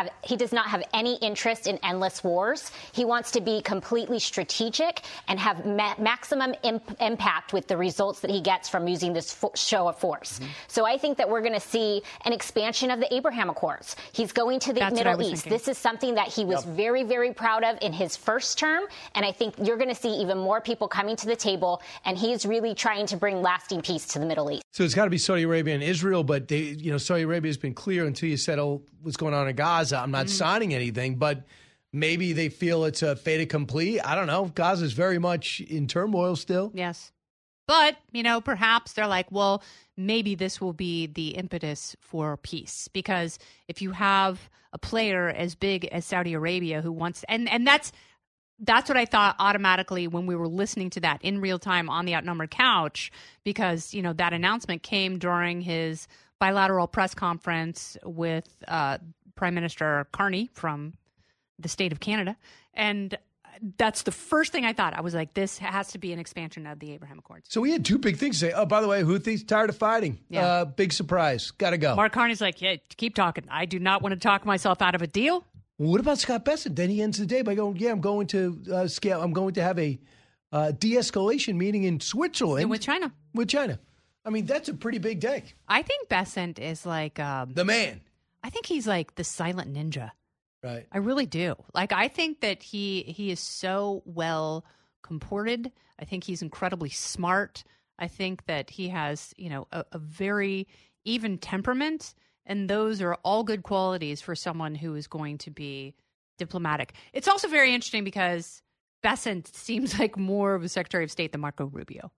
have any interest in endless wars. He wants to be completely strategic and have maximum impact with the results that he gets from using this show of force. Mm-hmm. So I think that we're going to see an expansion of the Abraham Accords. He's going to the Middle East. Thinking. This is something that he was very, very proud of in his first term. And I think you're going to see even more people coming to the table. And he's really trying to bring lasting peace to the Middle East. So it's got to be Saudi Arabia and Israel. But Saudi Arabia has been clear until you settle what's going on in Gaza. I'm not signing anything. But maybe they feel it's a fait accompli. I don't know. Gaza's very much in turmoil still. Yes. But, perhaps they're like, well, maybe this will be the impetus for peace. Because if you have a player as big as Saudi Arabia who wants, and that's what I thought automatically when we were listening to that in real time on the Outnumbered Couch, because, that announcement came during his bilateral press conference with Prime Minister Carney from the state of Canada. And that's the first thing I thought. I was like, this has to be an expansion of the Abraham Accords. So we had two big things to say. Oh, by the way, Houthis tired of fighting. Yeah. Big surprise. Got to go. Mark Carney's like, yeah, keep talking. I do not want to talk myself out of a deal. Well, what about Scott Bessent? Then he ends the day by going, I'm going to I'm going to have a de-escalation meeting in Switzerland. And with China. With China. I mean, that's a pretty big day. I think Bessent is like... the man. I think he's like the silent ninja. Right. I really do. Like, I think that he is so well comported. I think he's incredibly smart. I think that he has, a very even temperament. And those are all good qualities for someone who is going to be diplomatic. It's also very interesting because Bessent seems like more of a Secretary of State than Marco Rubio.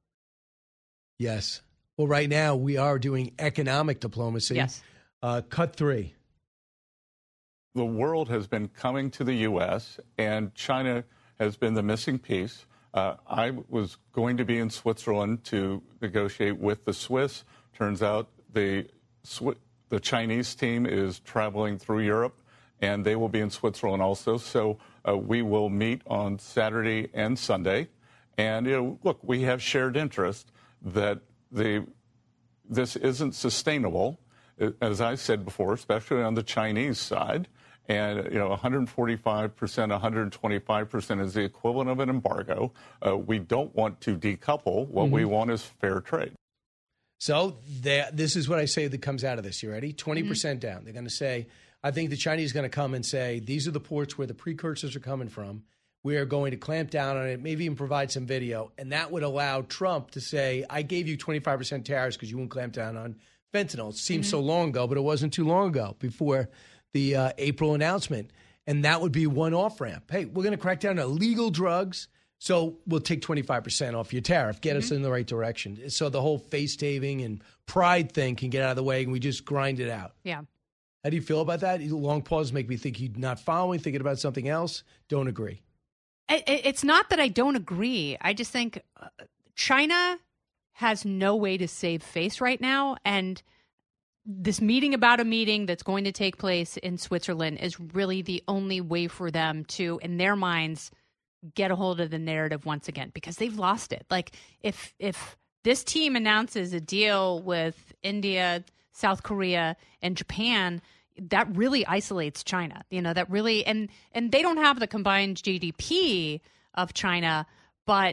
Yes. Well, right now we are doing economic diplomacy. Yes. Cut 3. The world has been coming to the U.S., and China has been the missing piece. I was going to be in Switzerland to negotiate with the Swiss. Turns out the the Chinese team is traveling through Europe, and they will be in Switzerland also. So we will meet on Saturday and Sunday. And, look, we have shared interest that this isn't sustainable, as I said before, especially on the Chinese side. And, 145%, 125% is the equivalent of an embargo. We don't want to decouple. What we want is fair trade. So this is what I say that comes out of this. You ready? 20% down. They're going to say, I think the Chinese are going to come and say, these are the ports where the precursors are coming from. We are going to clamp down on it, maybe even provide some video. And that would allow Trump to say, I gave you 25% tariffs because you wouldn't clamp down on fentanyl. It seems so long ago, but it wasn't too long ago before the April announcement. And that would be one off-ramp. Hey, we're going to crack down on illegal drugs, so we'll take 25% off your tariff, get us in the right direction. So the whole face-taving and pride thing can get out of the way, and we just grind it out. Yeah. How do you feel about that? Long pauses make me think you're not following, thinking about something else. Don't agree. It's not that I don't agree. I just think China has no way to save face right now. And this meeting about a meeting that's going to take place in Switzerland is really the only way for them to, in their minds, get a hold of the narrative once again, because they've lost it. Like, if this team announces a deal with India, South Korea, and Japan, that really isolates China, that really, and they don't have the combined GDP of China, but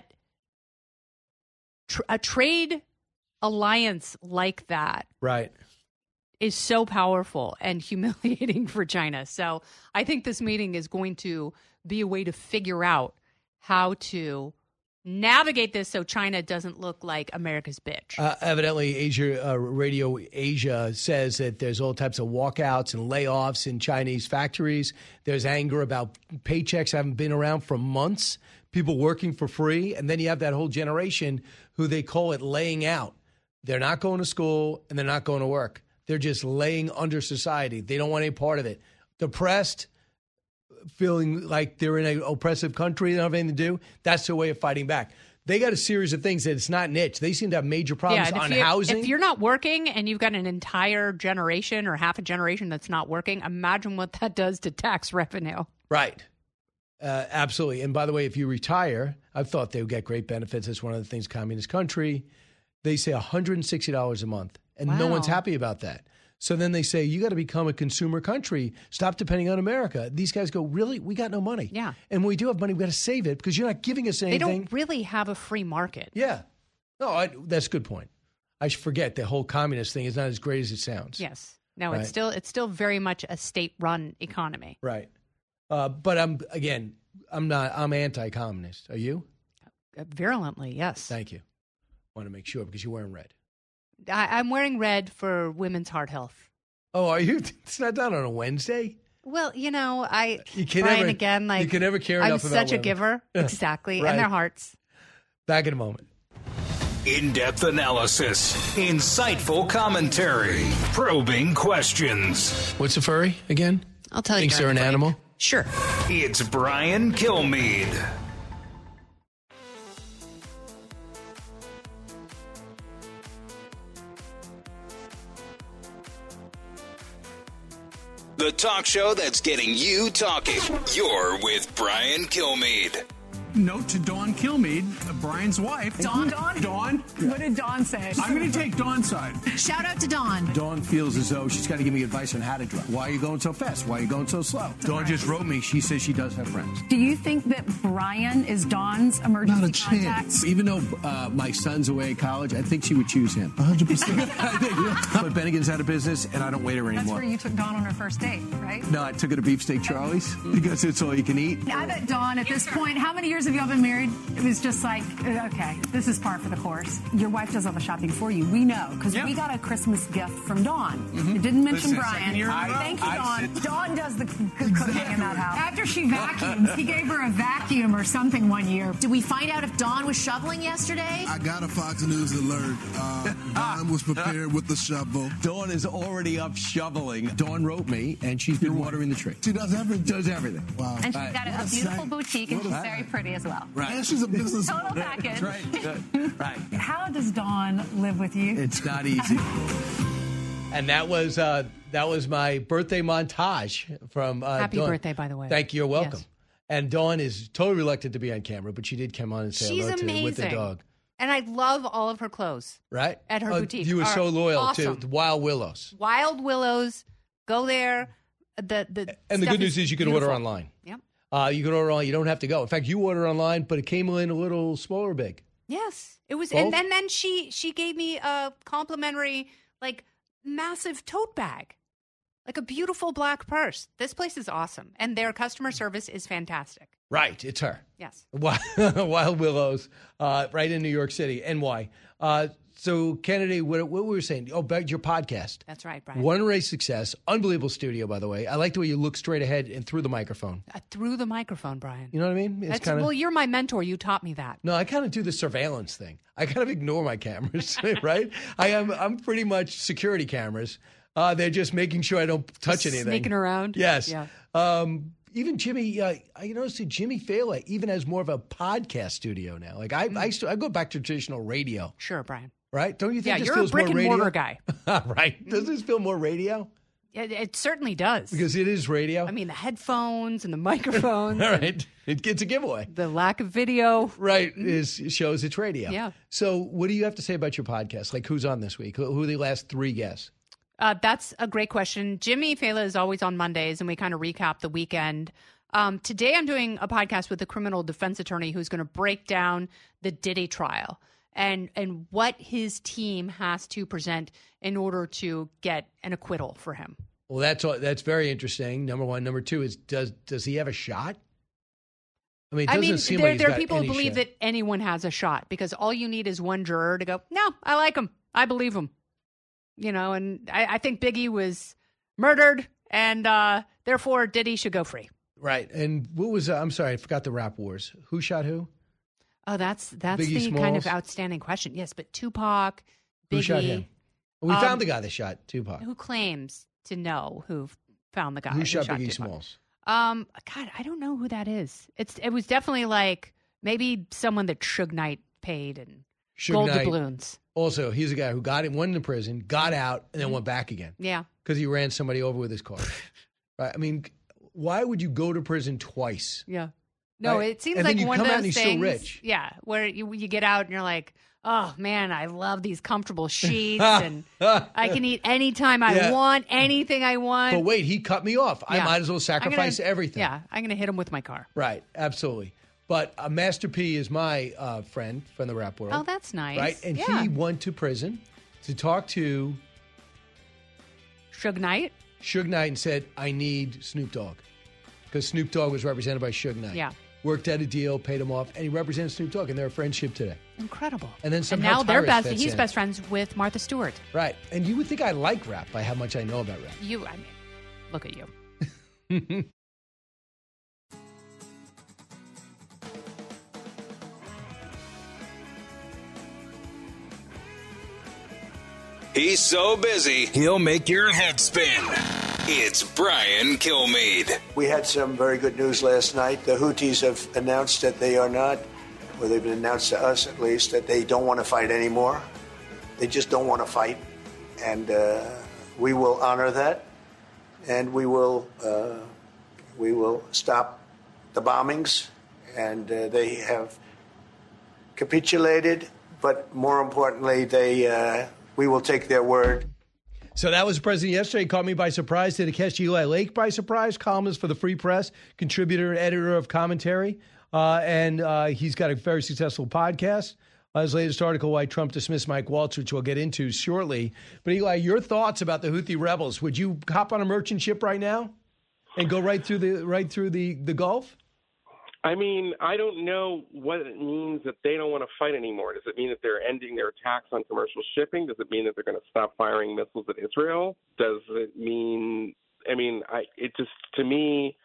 a trade alliance like that is so powerful and humiliating for China. So I think this meeting is going to be a way to figure out how to navigate this so China doesn't look like America's bitch. Evidently, Radio Asia says that there's all types of walkouts and layoffs in Chinese factories. There's anger about paychecks haven't been around for months, people working for free. And then you have that whole generation who they call it laying out. They're not going to school and they're not going to work. They're just laying under society. They don't want any part of it. Depressed, feeling like they're in an oppressive country, they don't have anything to do. That's their way of fighting back. They got a series of things that it's not niche. They seem to have major problems on housing. If you're not working and you've got an entire generation or half a generation that's not working, imagine what that does to tax revenue. Right. Absolutely. And by the way, if you retire, I've thought they would get great benefits. That's one of the things, communist country. They say $160 a month, and no one's happy about that. So then they say, you got to become a consumer country. Stop depending on America. These guys go, really? We got no money. Yeah. And when we do have money, we got to save it because you're not giving us anything. They don't really have a free market. Yeah. No, that's a good point. I forget the whole communist thing is not as great as it sounds. Yes. No, right? It's still very much a state-run economy. Right. But I'm anti-communist. Are you? Virulently, yes. Thank you. Want to make sure because you're wearing red. I'm wearing red for women's heart health. Oh, are you? It's not done on a Wednesday? Well, you can Brian, never, again, like, you can never care enough I'm about such a women. giver. Exactly. Right. And their hearts. Back in a moment. In-depth analysis, insightful commentary, probing questions. What's a furry again? I'll tell you. Thinks they're an animal? Sure. It's Brian Kilmeade. The talk show that's getting you talking. You're with Brian Kilmeade. Note to Dawn Kilmeade, Brian's wife. Dawn? Dawn? What did Dawn say? I'm going to take Dawn's side. Shout out to Dawn. Dawn feels as though she's got to give me advice on how to drive. Why are you going so fast? Why are you going so slow? Dawn just wrote me. She says she does have friends. Do you think that Brian is Dawn's emergency Not a contact? chance. Even though my son's away at college, I think she would choose him. 100%. But Bennigan's out of business, and I don't wait her That's anymore. where you took Dawn on her first date, right? No, I took her to Beefsteak Charlie's because it's all you can eat. I bet Dawn, at this point, how many years have y'all been married? It was just like, okay, this is par for the course. Your wife does all the shopping for you. We know, because we got a Christmas gift from Dawn. It didn't mention Brian. Thank you, Dawn. Dawn does the cooking in that house. After she vacuums, he gave her a vacuum or something one year. Did we find out if Dawn was shoveling yesterday? I got a Fox News alert. Dawn was prepared with the shovel. Dawn is already up shoveling. Dawn wrote me, and she's been watering the tree. She does everything. Does everything. Wow. And she's got a beautiful boutique, and she's very pretty as well. Right. And she's a business. Total package. Right. How does Dawn live with you? It's not easy. And that was my birthday montage from Happy Dawn. birthday, by the way. Thank you. You're welcome. Yes. And Dawn is totally reluctant to be on camera, but she did come on and say She's hello amazing. with the dog. And I love all of her clothes. Right? At her boutique. You were so loyal awesome. to Wild Willows. Wild Willows. Go there. And the stuff good news is you can order beautiful. online. Yep. You can order online. You don't have to go. In fact, you order online, but it came in a little small or big. Yes, it was. Both? And then she gave me a complimentary, massive tote bag, like a beautiful black purse. This place is awesome, and their customer service is fantastic. Right, it's her. Yes. Wild Willows, right in New York City, NY. So, Kennedy, what were we saying? Oh, back to your podcast. That's right, Brian. One Race Success. Unbelievable studio, by the way. I like the way you look straight ahead and through the microphone. Through the microphone, Brian. You know what I mean? It's kinda... Well, you're my mentor. You taught me that. No, I kind of do the surveillance thing. I kind of ignore my cameras, right? I'm pretty much security cameras. They're just making sure I don't touch anything. Sneaking around? Yes. Yeah. Even Jimmy, I noticed that Jimmy Fallon even has more of a podcast studio now. I go back to traditional radio. Sure, Brian. Right? Don't you think this you're feels a brick more and radio? mortar guy. Right. Does this feel more radio? It certainly does. Because it is radio. I mean, the headphones and the microphones. All right. It's a giveaway. The lack of video. Right. Shows it's radio. Yeah. So what do you have to say about your podcast? Like, who's on this week? Who are the last 3 guests? That's a great question. Jimmy Fallon is always on Mondays, and we kind of recap the weekend. Today I'm doing a podcast with a criminal defense attorney who's going to break down the Diddy trial and what his team has to present in order to get an acquittal for him. Well, that's very interesting. Number one. Number two is does he have a shot? I mean, it doesn't seem like he's there are got people who any believe shot. that anyone has a shot because all you need is one juror to go, no, I like him. I believe him. And I think Biggie was murdered, and therefore Diddy should go free. Right. And what was I'm sorry, I forgot the rap wars. Who shot who? Oh, that's Biggie the kind of Smalls? outstanding question. Yes, but Tupac, Biggie. Who shot him? We found the guy that shot Tupac. Who claims to know who found the guy Who shot Tupac. Biggie Smalls? God, I don't know who that is. It was definitely maybe someone that Suge Knight paid and gold doubloons. Also, he's a guy who went into prison, got out, and then went back again. Yeah. Because he ran somebody over with his car. Right? I mean, why would you go to prison twice? Yeah. No, Right? it seems and like then you one come of out those and he's things. still rich. Yeah, where you get out and you're like, oh man, I love these comfortable sheets, and I can eat anytime I Yeah. want, anything I want. But wait, he cut me off. I Yeah. might as well sacrifice everything. Yeah, I'm going to hit him with my car. Right, absolutely. But Master P is my friend from the rap world. Oh, that's nice. Right? And Yeah. he went to prison to talk to Suge Knight? Suge Knight and said, I need Snoop Dogg. Because Snoop Dogg was represented by Suge Knight. Yeah. Worked out a deal, paid him off, and he represented Snoop Dogg, and they're a friendship today. Incredible. And then somehow now they're Tyrus best. fits He's in. best friends with Martha Stewart. Right. And you would think I like rap by how much I know about rap. Look at you. He's so busy, he'll make your head spin. It's Brian Kilmeade. We had some very good news last night. The Houthis have announced that they are not, or they've been announced to us at least, that they don't want to fight anymore. They just don't want to fight. And we will honor that. And we will stop the bombings. And they have capitulated, but more importantly, we will take their word. So that was the president yesterday. He caught me by surprise. Did it catch Eli Lake by surprise? Columnist for the Free Press, contributor and editor of commentary. And he's got a very successful podcast. His latest article, Why Trump Dismissed Mike Waltz, which we'll get into shortly. But Eli, your thoughts about the Houthi rebels. Would you hop on a merchant ship right now and go right through the Gulf? I mean, I don't know what it means that they don't want to fight anymore. Does it mean that they're ending their attacks on commercial shipping? Does it mean that they're going to stop firing missiles at Israel? Does it mean – to me,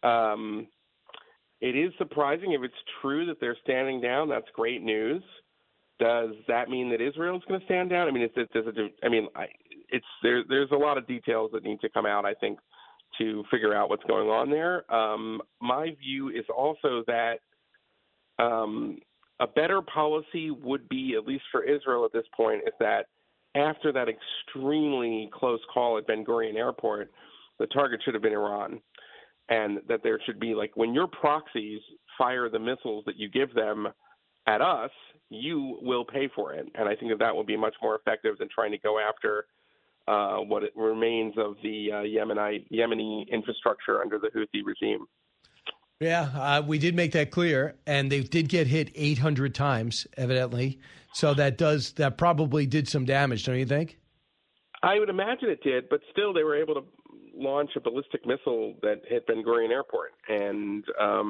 it is surprising. If it's true that they're standing down, that's great news. Does that mean that Israel's going to stand down? I mean, there's a lot of details that need to come out, I think, to figure out what's going on there. My view is also that a better policy would be, at least for Israel at this point, is that after that extremely close call at Ben Gurion Airport, the target should have been Iran. And that there should be, like, when your proxies fire the missiles that you give them at us, you will pay for it. And I think that will be much more effective than trying to go after what it remains of the Yemeni infrastructure under the Houthi regime. Yeah, we did make that clear, and they did get hit 800 times, evidently. So that probably did some damage, don't you think? I would imagine it did, but still they were able to launch a ballistic missile that hit Ben Gurion Airport. And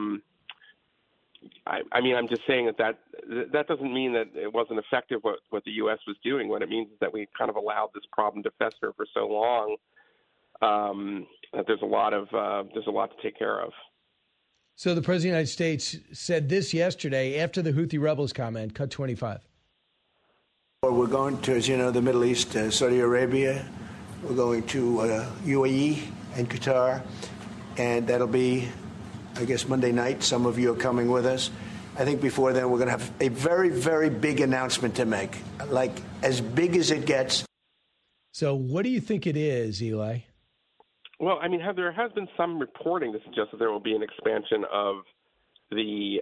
I'm just saying that doesn't mean that it wasn't effective what the U.S. was doing. What it means is that we kind of allowed this problem to fester for so long that there's a lot to take care of. So the President of the United States said this yesterday after the Houthi rebels comment, cut 25. We're going to, as you know, the Middle East, Saudi Arabia. We're going to UAE and Qatar. And that'll be, I guess, Monday night. Some of you are coming with us. I think before then we're going to have a very, very big announcement to make, like as big as it gets. So what do you think it is, Eli? Well, I mean, there has been some reporting to suggest that there will be an expansion of the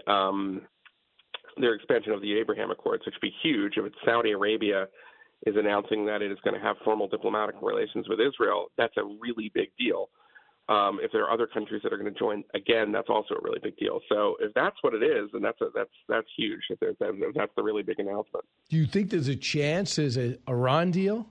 Abraham Accords, which would be huge. If it's Saudi Arabia is announcing that it is going to have formal diplomatic relations with Israel, that's a really big deal. If there are other countries that are going to join, again, that's also a really big deal. So if that's what it is, then that's huge. If that's the really big announcement. Do you think there's a chance there's an Iran deal?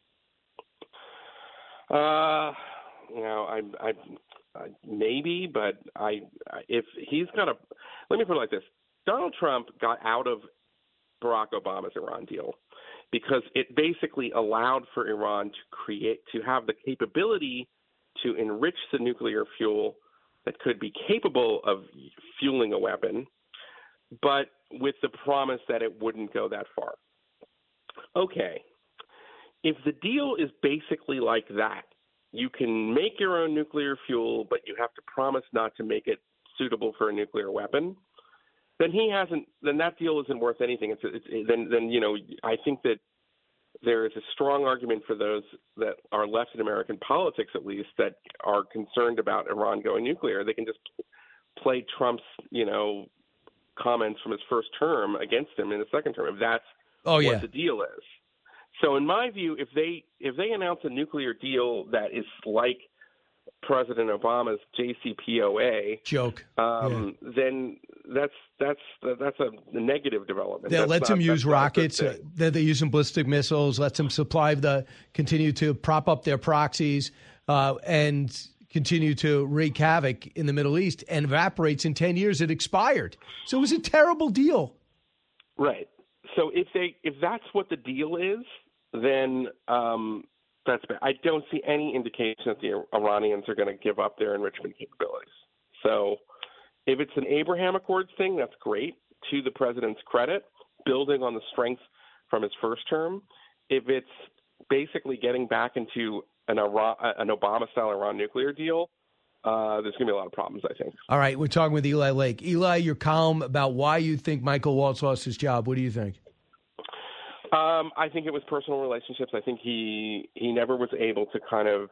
I maybe, but if he's got let me put it like this: Donald Trump got out of Barack Obama's Iran deal because it basically allowed for Iran to have the capability to enrich the nuclear fuel that could be capable of fueling a weapon, but with the promise that it wouldn't go that far. Okay, if the deal is basically like that, you can make your own nuclear fuel, but you have to promise not to make it suitable for a nuclear weapon. Then that deal isn't worth anything. I think that there is a strong argument for those that are left in American politics, at least, that are concerned about Iran going nuclear. They can just play Trump's, comments from his first term against him in the second term, if that's what the deal is. So in my view, if they announce a nuclear deal that is like President Obama's JCPOA joke, then that's a negative development. That lets them use rockets. That they use some ballistic missiles. Lets them continue to prop up their proxies and continue to wreak havoc in the Middle East. And evaporates in 10 years. It expired. So it was a terrible deal. Right. So if that's what the deal is, then that's bad. I don't see any indication that the Iranians are going to give up their enrichment capabilities. So if it's an Abraham Accords thing, that's great, to the president's credit, building on the strength from his first term. If it's basically getting back into an Obama-style Iran nuclear deal, there's going to be a lot of problems, I think. All right, we're talking with Eli Lake. Eli, your column about why you think Michael Waltz lost his job. What do you think? I think it was personal relationships. I think he never was able to kind of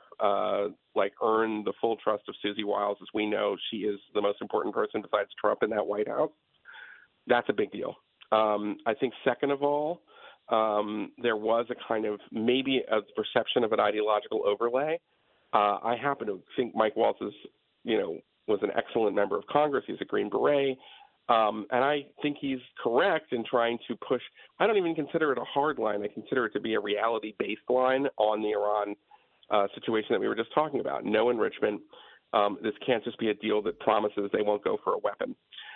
earn the full trust of Susie Wiles. As we know, she is the most important person besides Trump in that White House. That's a big deal. I think second of all, there was a kind of maybe a perception of an ideological overlay. I happen to think Mike Waltz was an excellent member of Congress. He's a Green Beret. And I think he's correct in trying to push. I don't even consider it a hard line. I consider it to be a reality-based line on the Iran situation that we were just talking about. No enrichment. This can't just be a deal that promises they won't go for a weapon.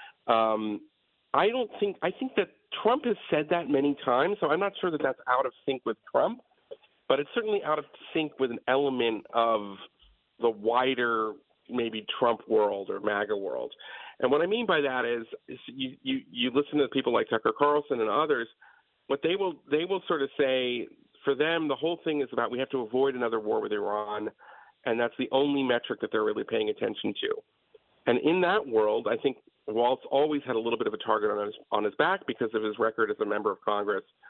I think that Trump has said that many times, so I'm not sure that that's out of sync with Trump, but it's certainly out of sync with an element of the wider maybe Trump world or MAGA world. And what I mean by that is you listen to people like Tucker Carlson and others, what they will sort of say, for them, the whole thing is about we have to avoid another war with Iran, and that's the only metric that they're really paying attention to. And in that world, I think Waltz always had a little bit of a target on his back because of his record as a member of Congress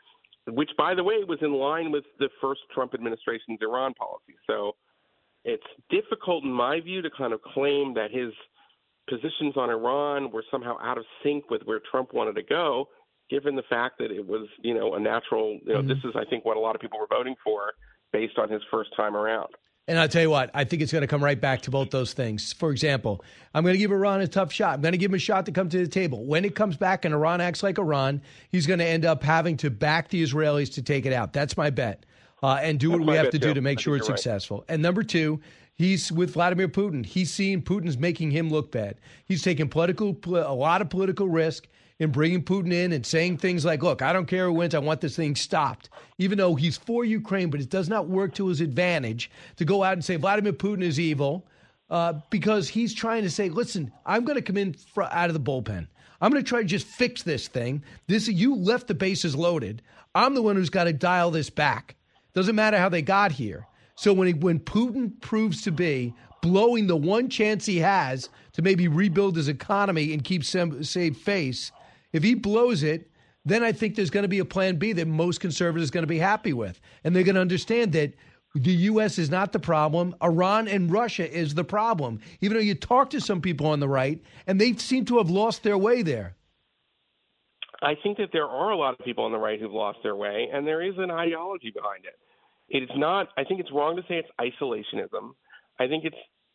which, by the way, was in line with the first Trump administration's Iran policy. So it's difficult, in my view, to kind of claim that his positions on Iran were somehow out of sync with where Trump wanted to go, given the fact that it was, a natural, this is, I think, what a lot of people were voting for based on his first time around. And I'll tell you what, I think it's going to come right back to both those things. For example, I'm going to give Iran a tough shot. I'm going to give him a shot to come to the table. When it comes back and Iran acts like Iran, he's going to end up having to back the Israelis to take it out. That's my bet. And do what we have to do to make sure it's successful. And number two, he's with Vladimir Putin. He's seeing Putin's making him look bad. He's taking a lot of political risk in bringing Putin in and saying things like, look, I don't care who wins. I want this thing stopped. Even though he's for Ukraine, but it does not work to his advantage to go out and say Vladimir Putin is evil because he's trying to say, listen, I'm going to come in out of the bullpen. I'm going to try to just fix this thing. You left the bases loaded. I'm the one who's got to dial this back. Doesn't matter how they got here. So when Putin proves to be blowing the one chance he has to maybe rebuild his economy and keep save face, if he blows it, then I think there's going to be a plan B that most conservatives are going to be happy with. And they're going to understand that the U.S. is not the problem. Iran and Russia is the problem. Even though you talk to some people on the right, and they seem to have lost their way there. I think that there are a lot of people on the right who've lost their way, and there is an ideology behind it. It's not. I think it's wrong to say it's isolationism. I think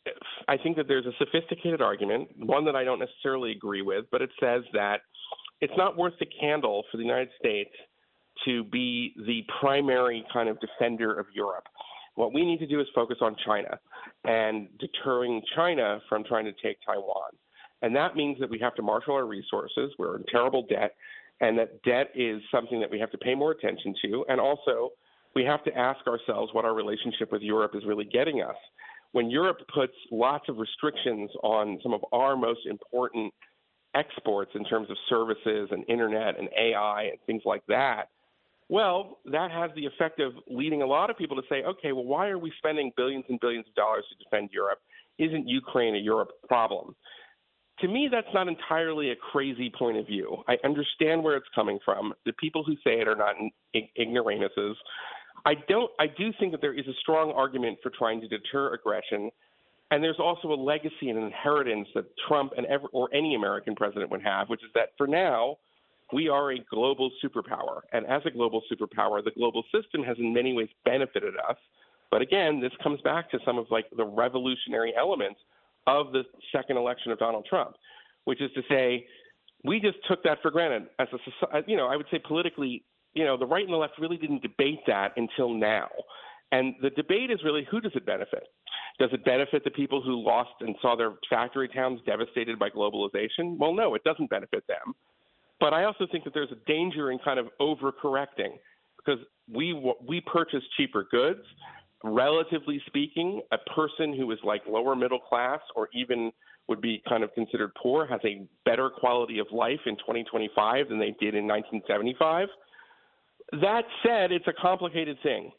that there's a sophisticated argument, one that I don't necessarily agree with, but it says that it's not worth the candle for the United States to be the primary kind of defender of Europe. What we need to do is focus on China and deterring China from trying to take Taiwan. And that means that we have to marshal our resources. We're in terrible debt, and that debt is something that we have to pay more attention to. And also, we have to ask ourselves what our relationship with Europe is really getting us. When Europe puts lots of restrictions on some of our most important exports in terms of services and internet and AI and things like that, well, that has the effect of leading a lot of people to say, okay, well, why are we spending billions and billions of dollars to defend Europe? Isn't Ukraine a Europe problem? To me, that's not entirely a crazy point of view. I understand where it's coming from. The people who say it are not ignoramuses. I do think that there is a strong argument for trying to deter aggression, and there's also a legacy and an inheritance that Trump or any American president would have, which is that for now, we are a global superpower. And as a global superpower, the global system has in many ways benefited us. But again, this comes back to some of the revolutionary elements of the second election of Donald Trump, which is to say, we just took that for granted as a society. I would say politically, the right and the left really didn't debate that until now. And the debate is really, who does it benefit? Does it benefit the people who lost and saw their factory towns devastated by globalization? Well, no, it doesn't benefit them. But I also think that there's a danger in kind of overcorrecting because we purchase cheaper goods. Relatively speaking, a person who is lower middle class or even would be kind of considered poor has a better quality of life in 2025 than they did in 1975. That said, it's a complicated thing.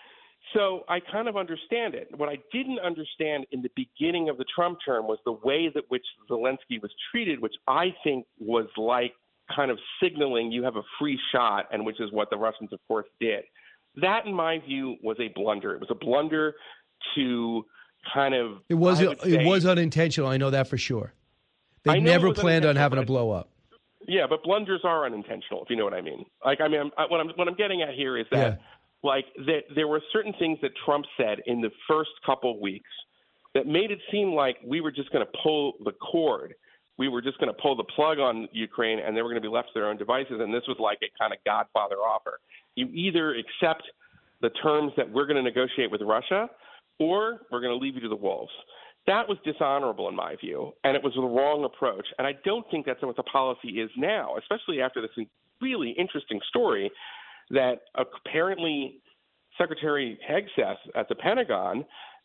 So I kind of understand it. What I didn't understand in the beginning of the Trump term was the way that which Zelensky was treated, which I think was kind of signaling you have a free shot, and which is what the Russians, of course, did. That, in my view, was a blunder. It was a blunder to kind of – It was unintentional. I know that for sure. They never planned on having a blow up. Yeah, but blunders are unintentional, if you know what I mean. What I'm getting at here is that there were certain things that Trump said in the first couple of weeks that made it seem like we were just going to pull the cord. We were just going to pull the plug on Ukraine, and they were going to be left to their own devices, and this was like a kind of Godfather offer. You either accept the terms that we're going to negotiate with Russia, or we're going to leave you to the wolves. That was dishonorable in my view, and it was the wrong approach. And I don't think that's what the policy is now, especially after this really interesting story that apparently Secretary Hegseth at the Pentagon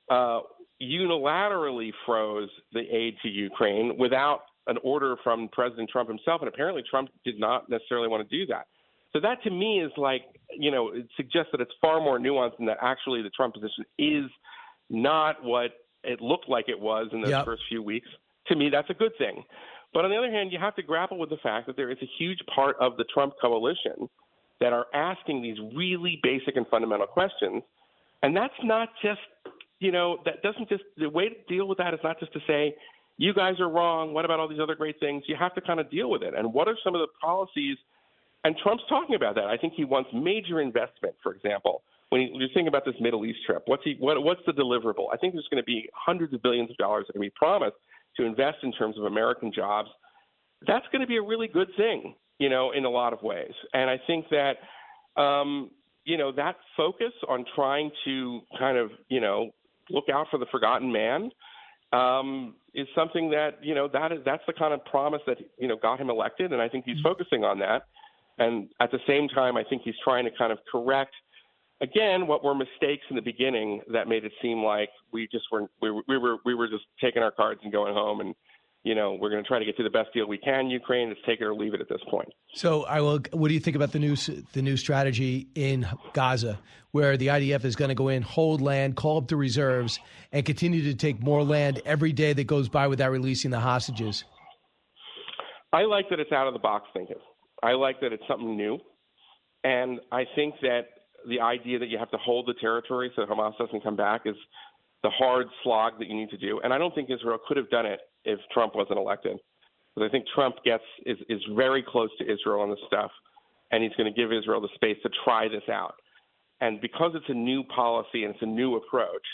unilaterally froze the aid to Ukraine without an order from President Trump himself, and apparently Trump did not necessarily want to do that. So that to me is it suggests that it's far more nuanced and that actually the Trump position is not what it looked like it was in those first few weeks. To me, that's a good thing. But on the other hand, you have to grapple with the fact that there is a huge part of the Trump coalition that are asking these really basic and fundamental questions. And that's not just, that doesn't just, the way to deal with that is not just to say, you guys are wrong. What about all these other great things? You have to kind of deal with it. And what are some of the policies? And Trump's talking about that. I think he wants major investment, for example. When you're thinking about this Middle East trip, what's the deliverable? I think there's going to be hundreds of billions of dollars that are going to be promised to invest in terms of American jobs. That's going to be a really good thing, in a lot of ways. And I think that, that focus on trying to kind of, look out for the forgotten man is something that, that's the kind of promise that, got him elected. And I think he's focusing on that. And at the same time, I think he's trying to kind of correct, again, what were mistakes in the beginning that made it seem like we were just taking our cards and going home and, we're going to try to get to the best deal we can. Ukraine, let's take it or leave it at this point. So, what do you think about the new strategy in Gaza, where the IDF is going to go in, hold land, call up the reserves, and continue to take more land every day that goes by without releasing the hostages? I like that it's out of the box thinking. I like that it's something new, and I think that the idea that you have to hold the territory so Hamas doesn't come back is the hard slog that you need to do. And I don't think Israel could have done it if Trump wasn't elected. Because I think Trump is very close to Israel on this stuff, and he's going to give Israel the space to try this out. And because it's a new policy and it's a new approach,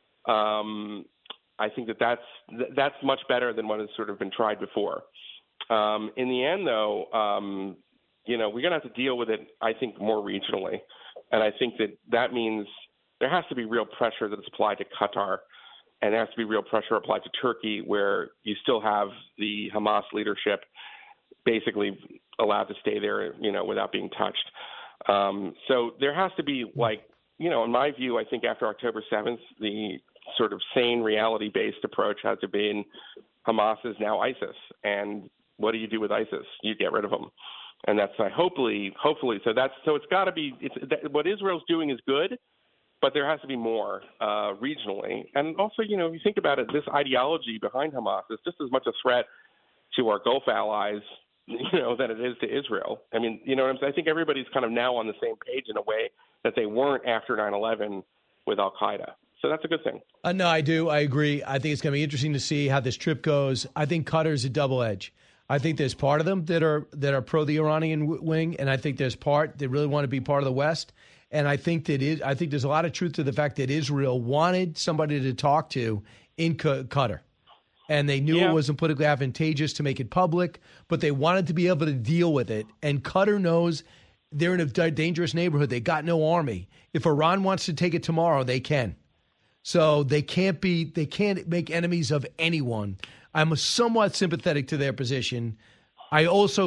I think that's much better than what has sort of been tried before. In the end, though, we're going to have to deal with it, I think, more regionally. And I think that means there has to be real pressure that is applied to Qatar, and there has to be real pressure applied to Turkey, where you still have the Hamas leadership basically allowed to stay there, without being touched. So there has to be, in my view, I think after October 7th, the sort of sane reality-based approach has to be Hamas is now ISIS. And what do you do with ISIS? You get rid of them. And that's hopefully. So it's got to be. What Israel's doing is good, but there has to be more regionally. And also, if you think about it, this ideology behind Hamas is just as much a threat to our Gulf allies, than it is to Israel. I mean, what I'm saying? I think everybody's kind of now on the same page in a way that they weren't after 9/11 with Al Qaeda. So that's a good thing. No, I do. I agree. I think it's going to be interesting to see how this trip goes. I think Qatar's a double edge. I think there's part of them that are pro the Iranian wing, and I think there's part that really want to be part of the West. And I think there's a lot of truth to the fact that Israel wanted somebody to talk to in Qatar. And they knew it wasn't politically advantageous to make it public, but they wanted to be able to deal with it. And Qatar knows they're in a dangerous neighborhood. They got no army. If Iran wants to take it tomorrow, they can. So they can't make enemies of anyone. I'm somewhat sympathetic to their position. I also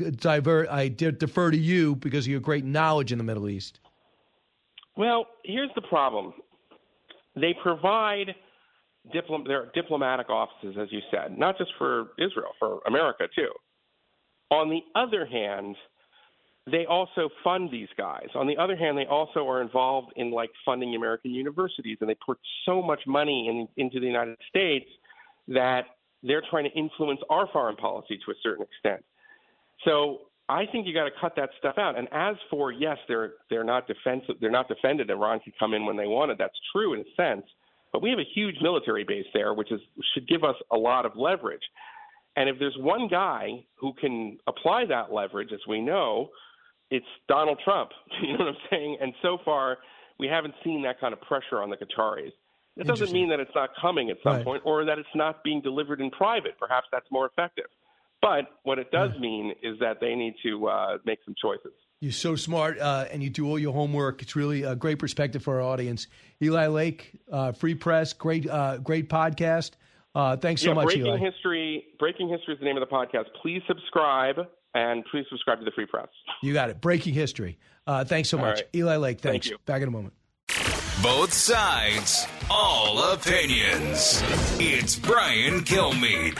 defer to you because of your great knowledge in the Middle East. Well, here's the problem. They provide their diplomatic offices, as you said, not just for Israel, for America too. On the other hand, they also fund these guys. On the other hand, they also are involved in funding American universities, and they put so much money into the United States that they're trying to influence our foreign policy to a certain extent. So I think you got to cut that stuff out. And as for, yes, they're not defensive, they're not defended. Iran can come in when they want it. That's true in a sense. But we have a huge military base there, which should give us a lot of leverage. And if there's one guy who can apply that leverage, as we know, it's Donald Trump. You know what I'm saying? And so far, we haven't seen that kind of pressure on the Qataris. It doesn't mean that it's not coming at some point or that it's not being delivered in private. Perhaps that's more effective. But what it does mean is that they need to make some choices. You're so smart, and you do all your homework. It's really a great perspective for our audience. Eli Lake, Free Press, great podcast. Thanks so much, Eli. Breaking History is the name of the podcast. Please subscribe, and please subscribe to the Free Press. You got it. Breaking History. Thanks so much. Right. Eli Lake, thanks. Thank you. Back in a moment. Both sides, all opinions. It's Brian Kilmeade.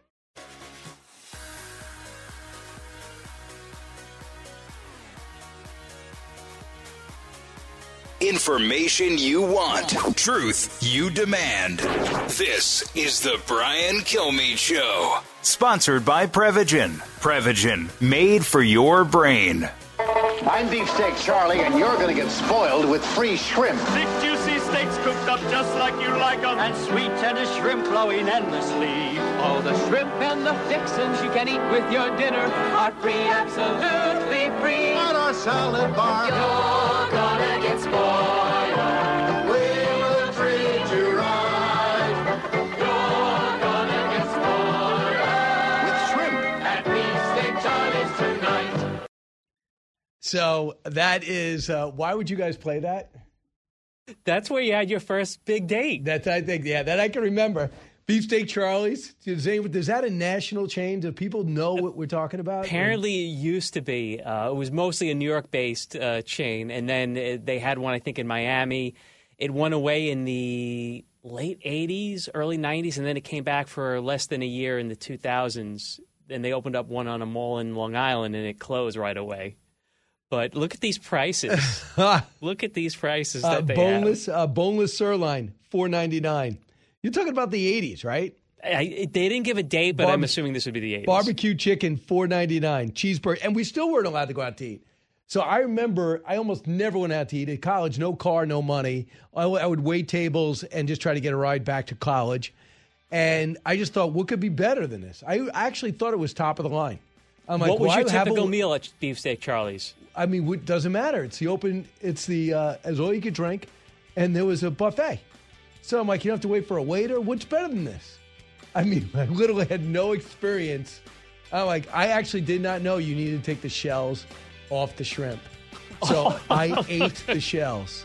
Information you want, truth you demand. This is the Brian Kilmeade Show. Sponsored by Prevagen. Prevagen, made for your brain. I'm Beefsteak Charlie, and you're going to get spoiled with free shrimp. Thick, juicy steaks cooked up just like you like them. And sweet tender shrimp flowing endlessly. All the shrimp and the fixins you can eat with your dinner are free, absolutely free. At our salad bar. You're gonna get spoiled. We'll treat you right. You're gonna get spoiled. With shrimp. At Beefsteak Charlie's tonight. So that is, why would you guys play that? That's where you had your first big date. That I can remember. Beefsteak Charlie's. Is that a national chain? Do people know what we're talking about? Apparently, it used to be. It was mostly a New York-based chain, and then they had one, I think, in Miami. It went away in the late 80s, early 90s, and then it came back for less than a year in the 2000s. And they opened up one on a mall in Long Island, and it closed right away. But look at these prices. Look at these prices that they have. Boneless sirloin, $4.99. You're talking about the 80s, right? They didn't give a date, but I'm assuming this would be the 80s. Barbecue chicken, $4.99. Cheeseburger. And we still weren't allowed to go out to eat. So I remember I almost never went out to eat. At college, no car, no money. I would wait tables and just try to get a ride back to college. And I just thought, what could be better than this? I actually thought it was top of the line. I'm like, what was your typical meal at Beefsteak Charlie's? I mean, it doesn't matter. It's as all you could drink, and there was a buffet. So I'm like, you don't have to wait for a waiter? What's better than this? I mean, I literally had no experience. I'm like, I actually did not know you needed to take the shells off the shrimp. So I ate the shells.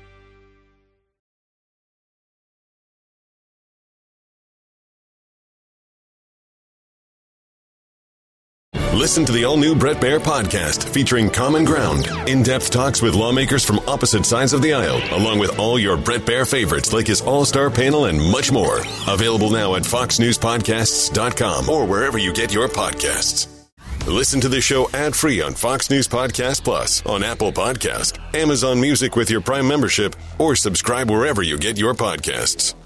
Listen to the all-new Bret Baier podcast featuring Common Ground, in-depth talks with lawmakers from opposite sides of the aisle, along with all your Bret Baier favorites like his all-star panel and much more. Available now at foxnewspodcasts.com or wherever you get your podcasts. Listen to the show ad-free on Fox News Podcast Plus, on Apple Podcast, Amazon Music with your Prime membership, or subscribe wherever you get your podcasts.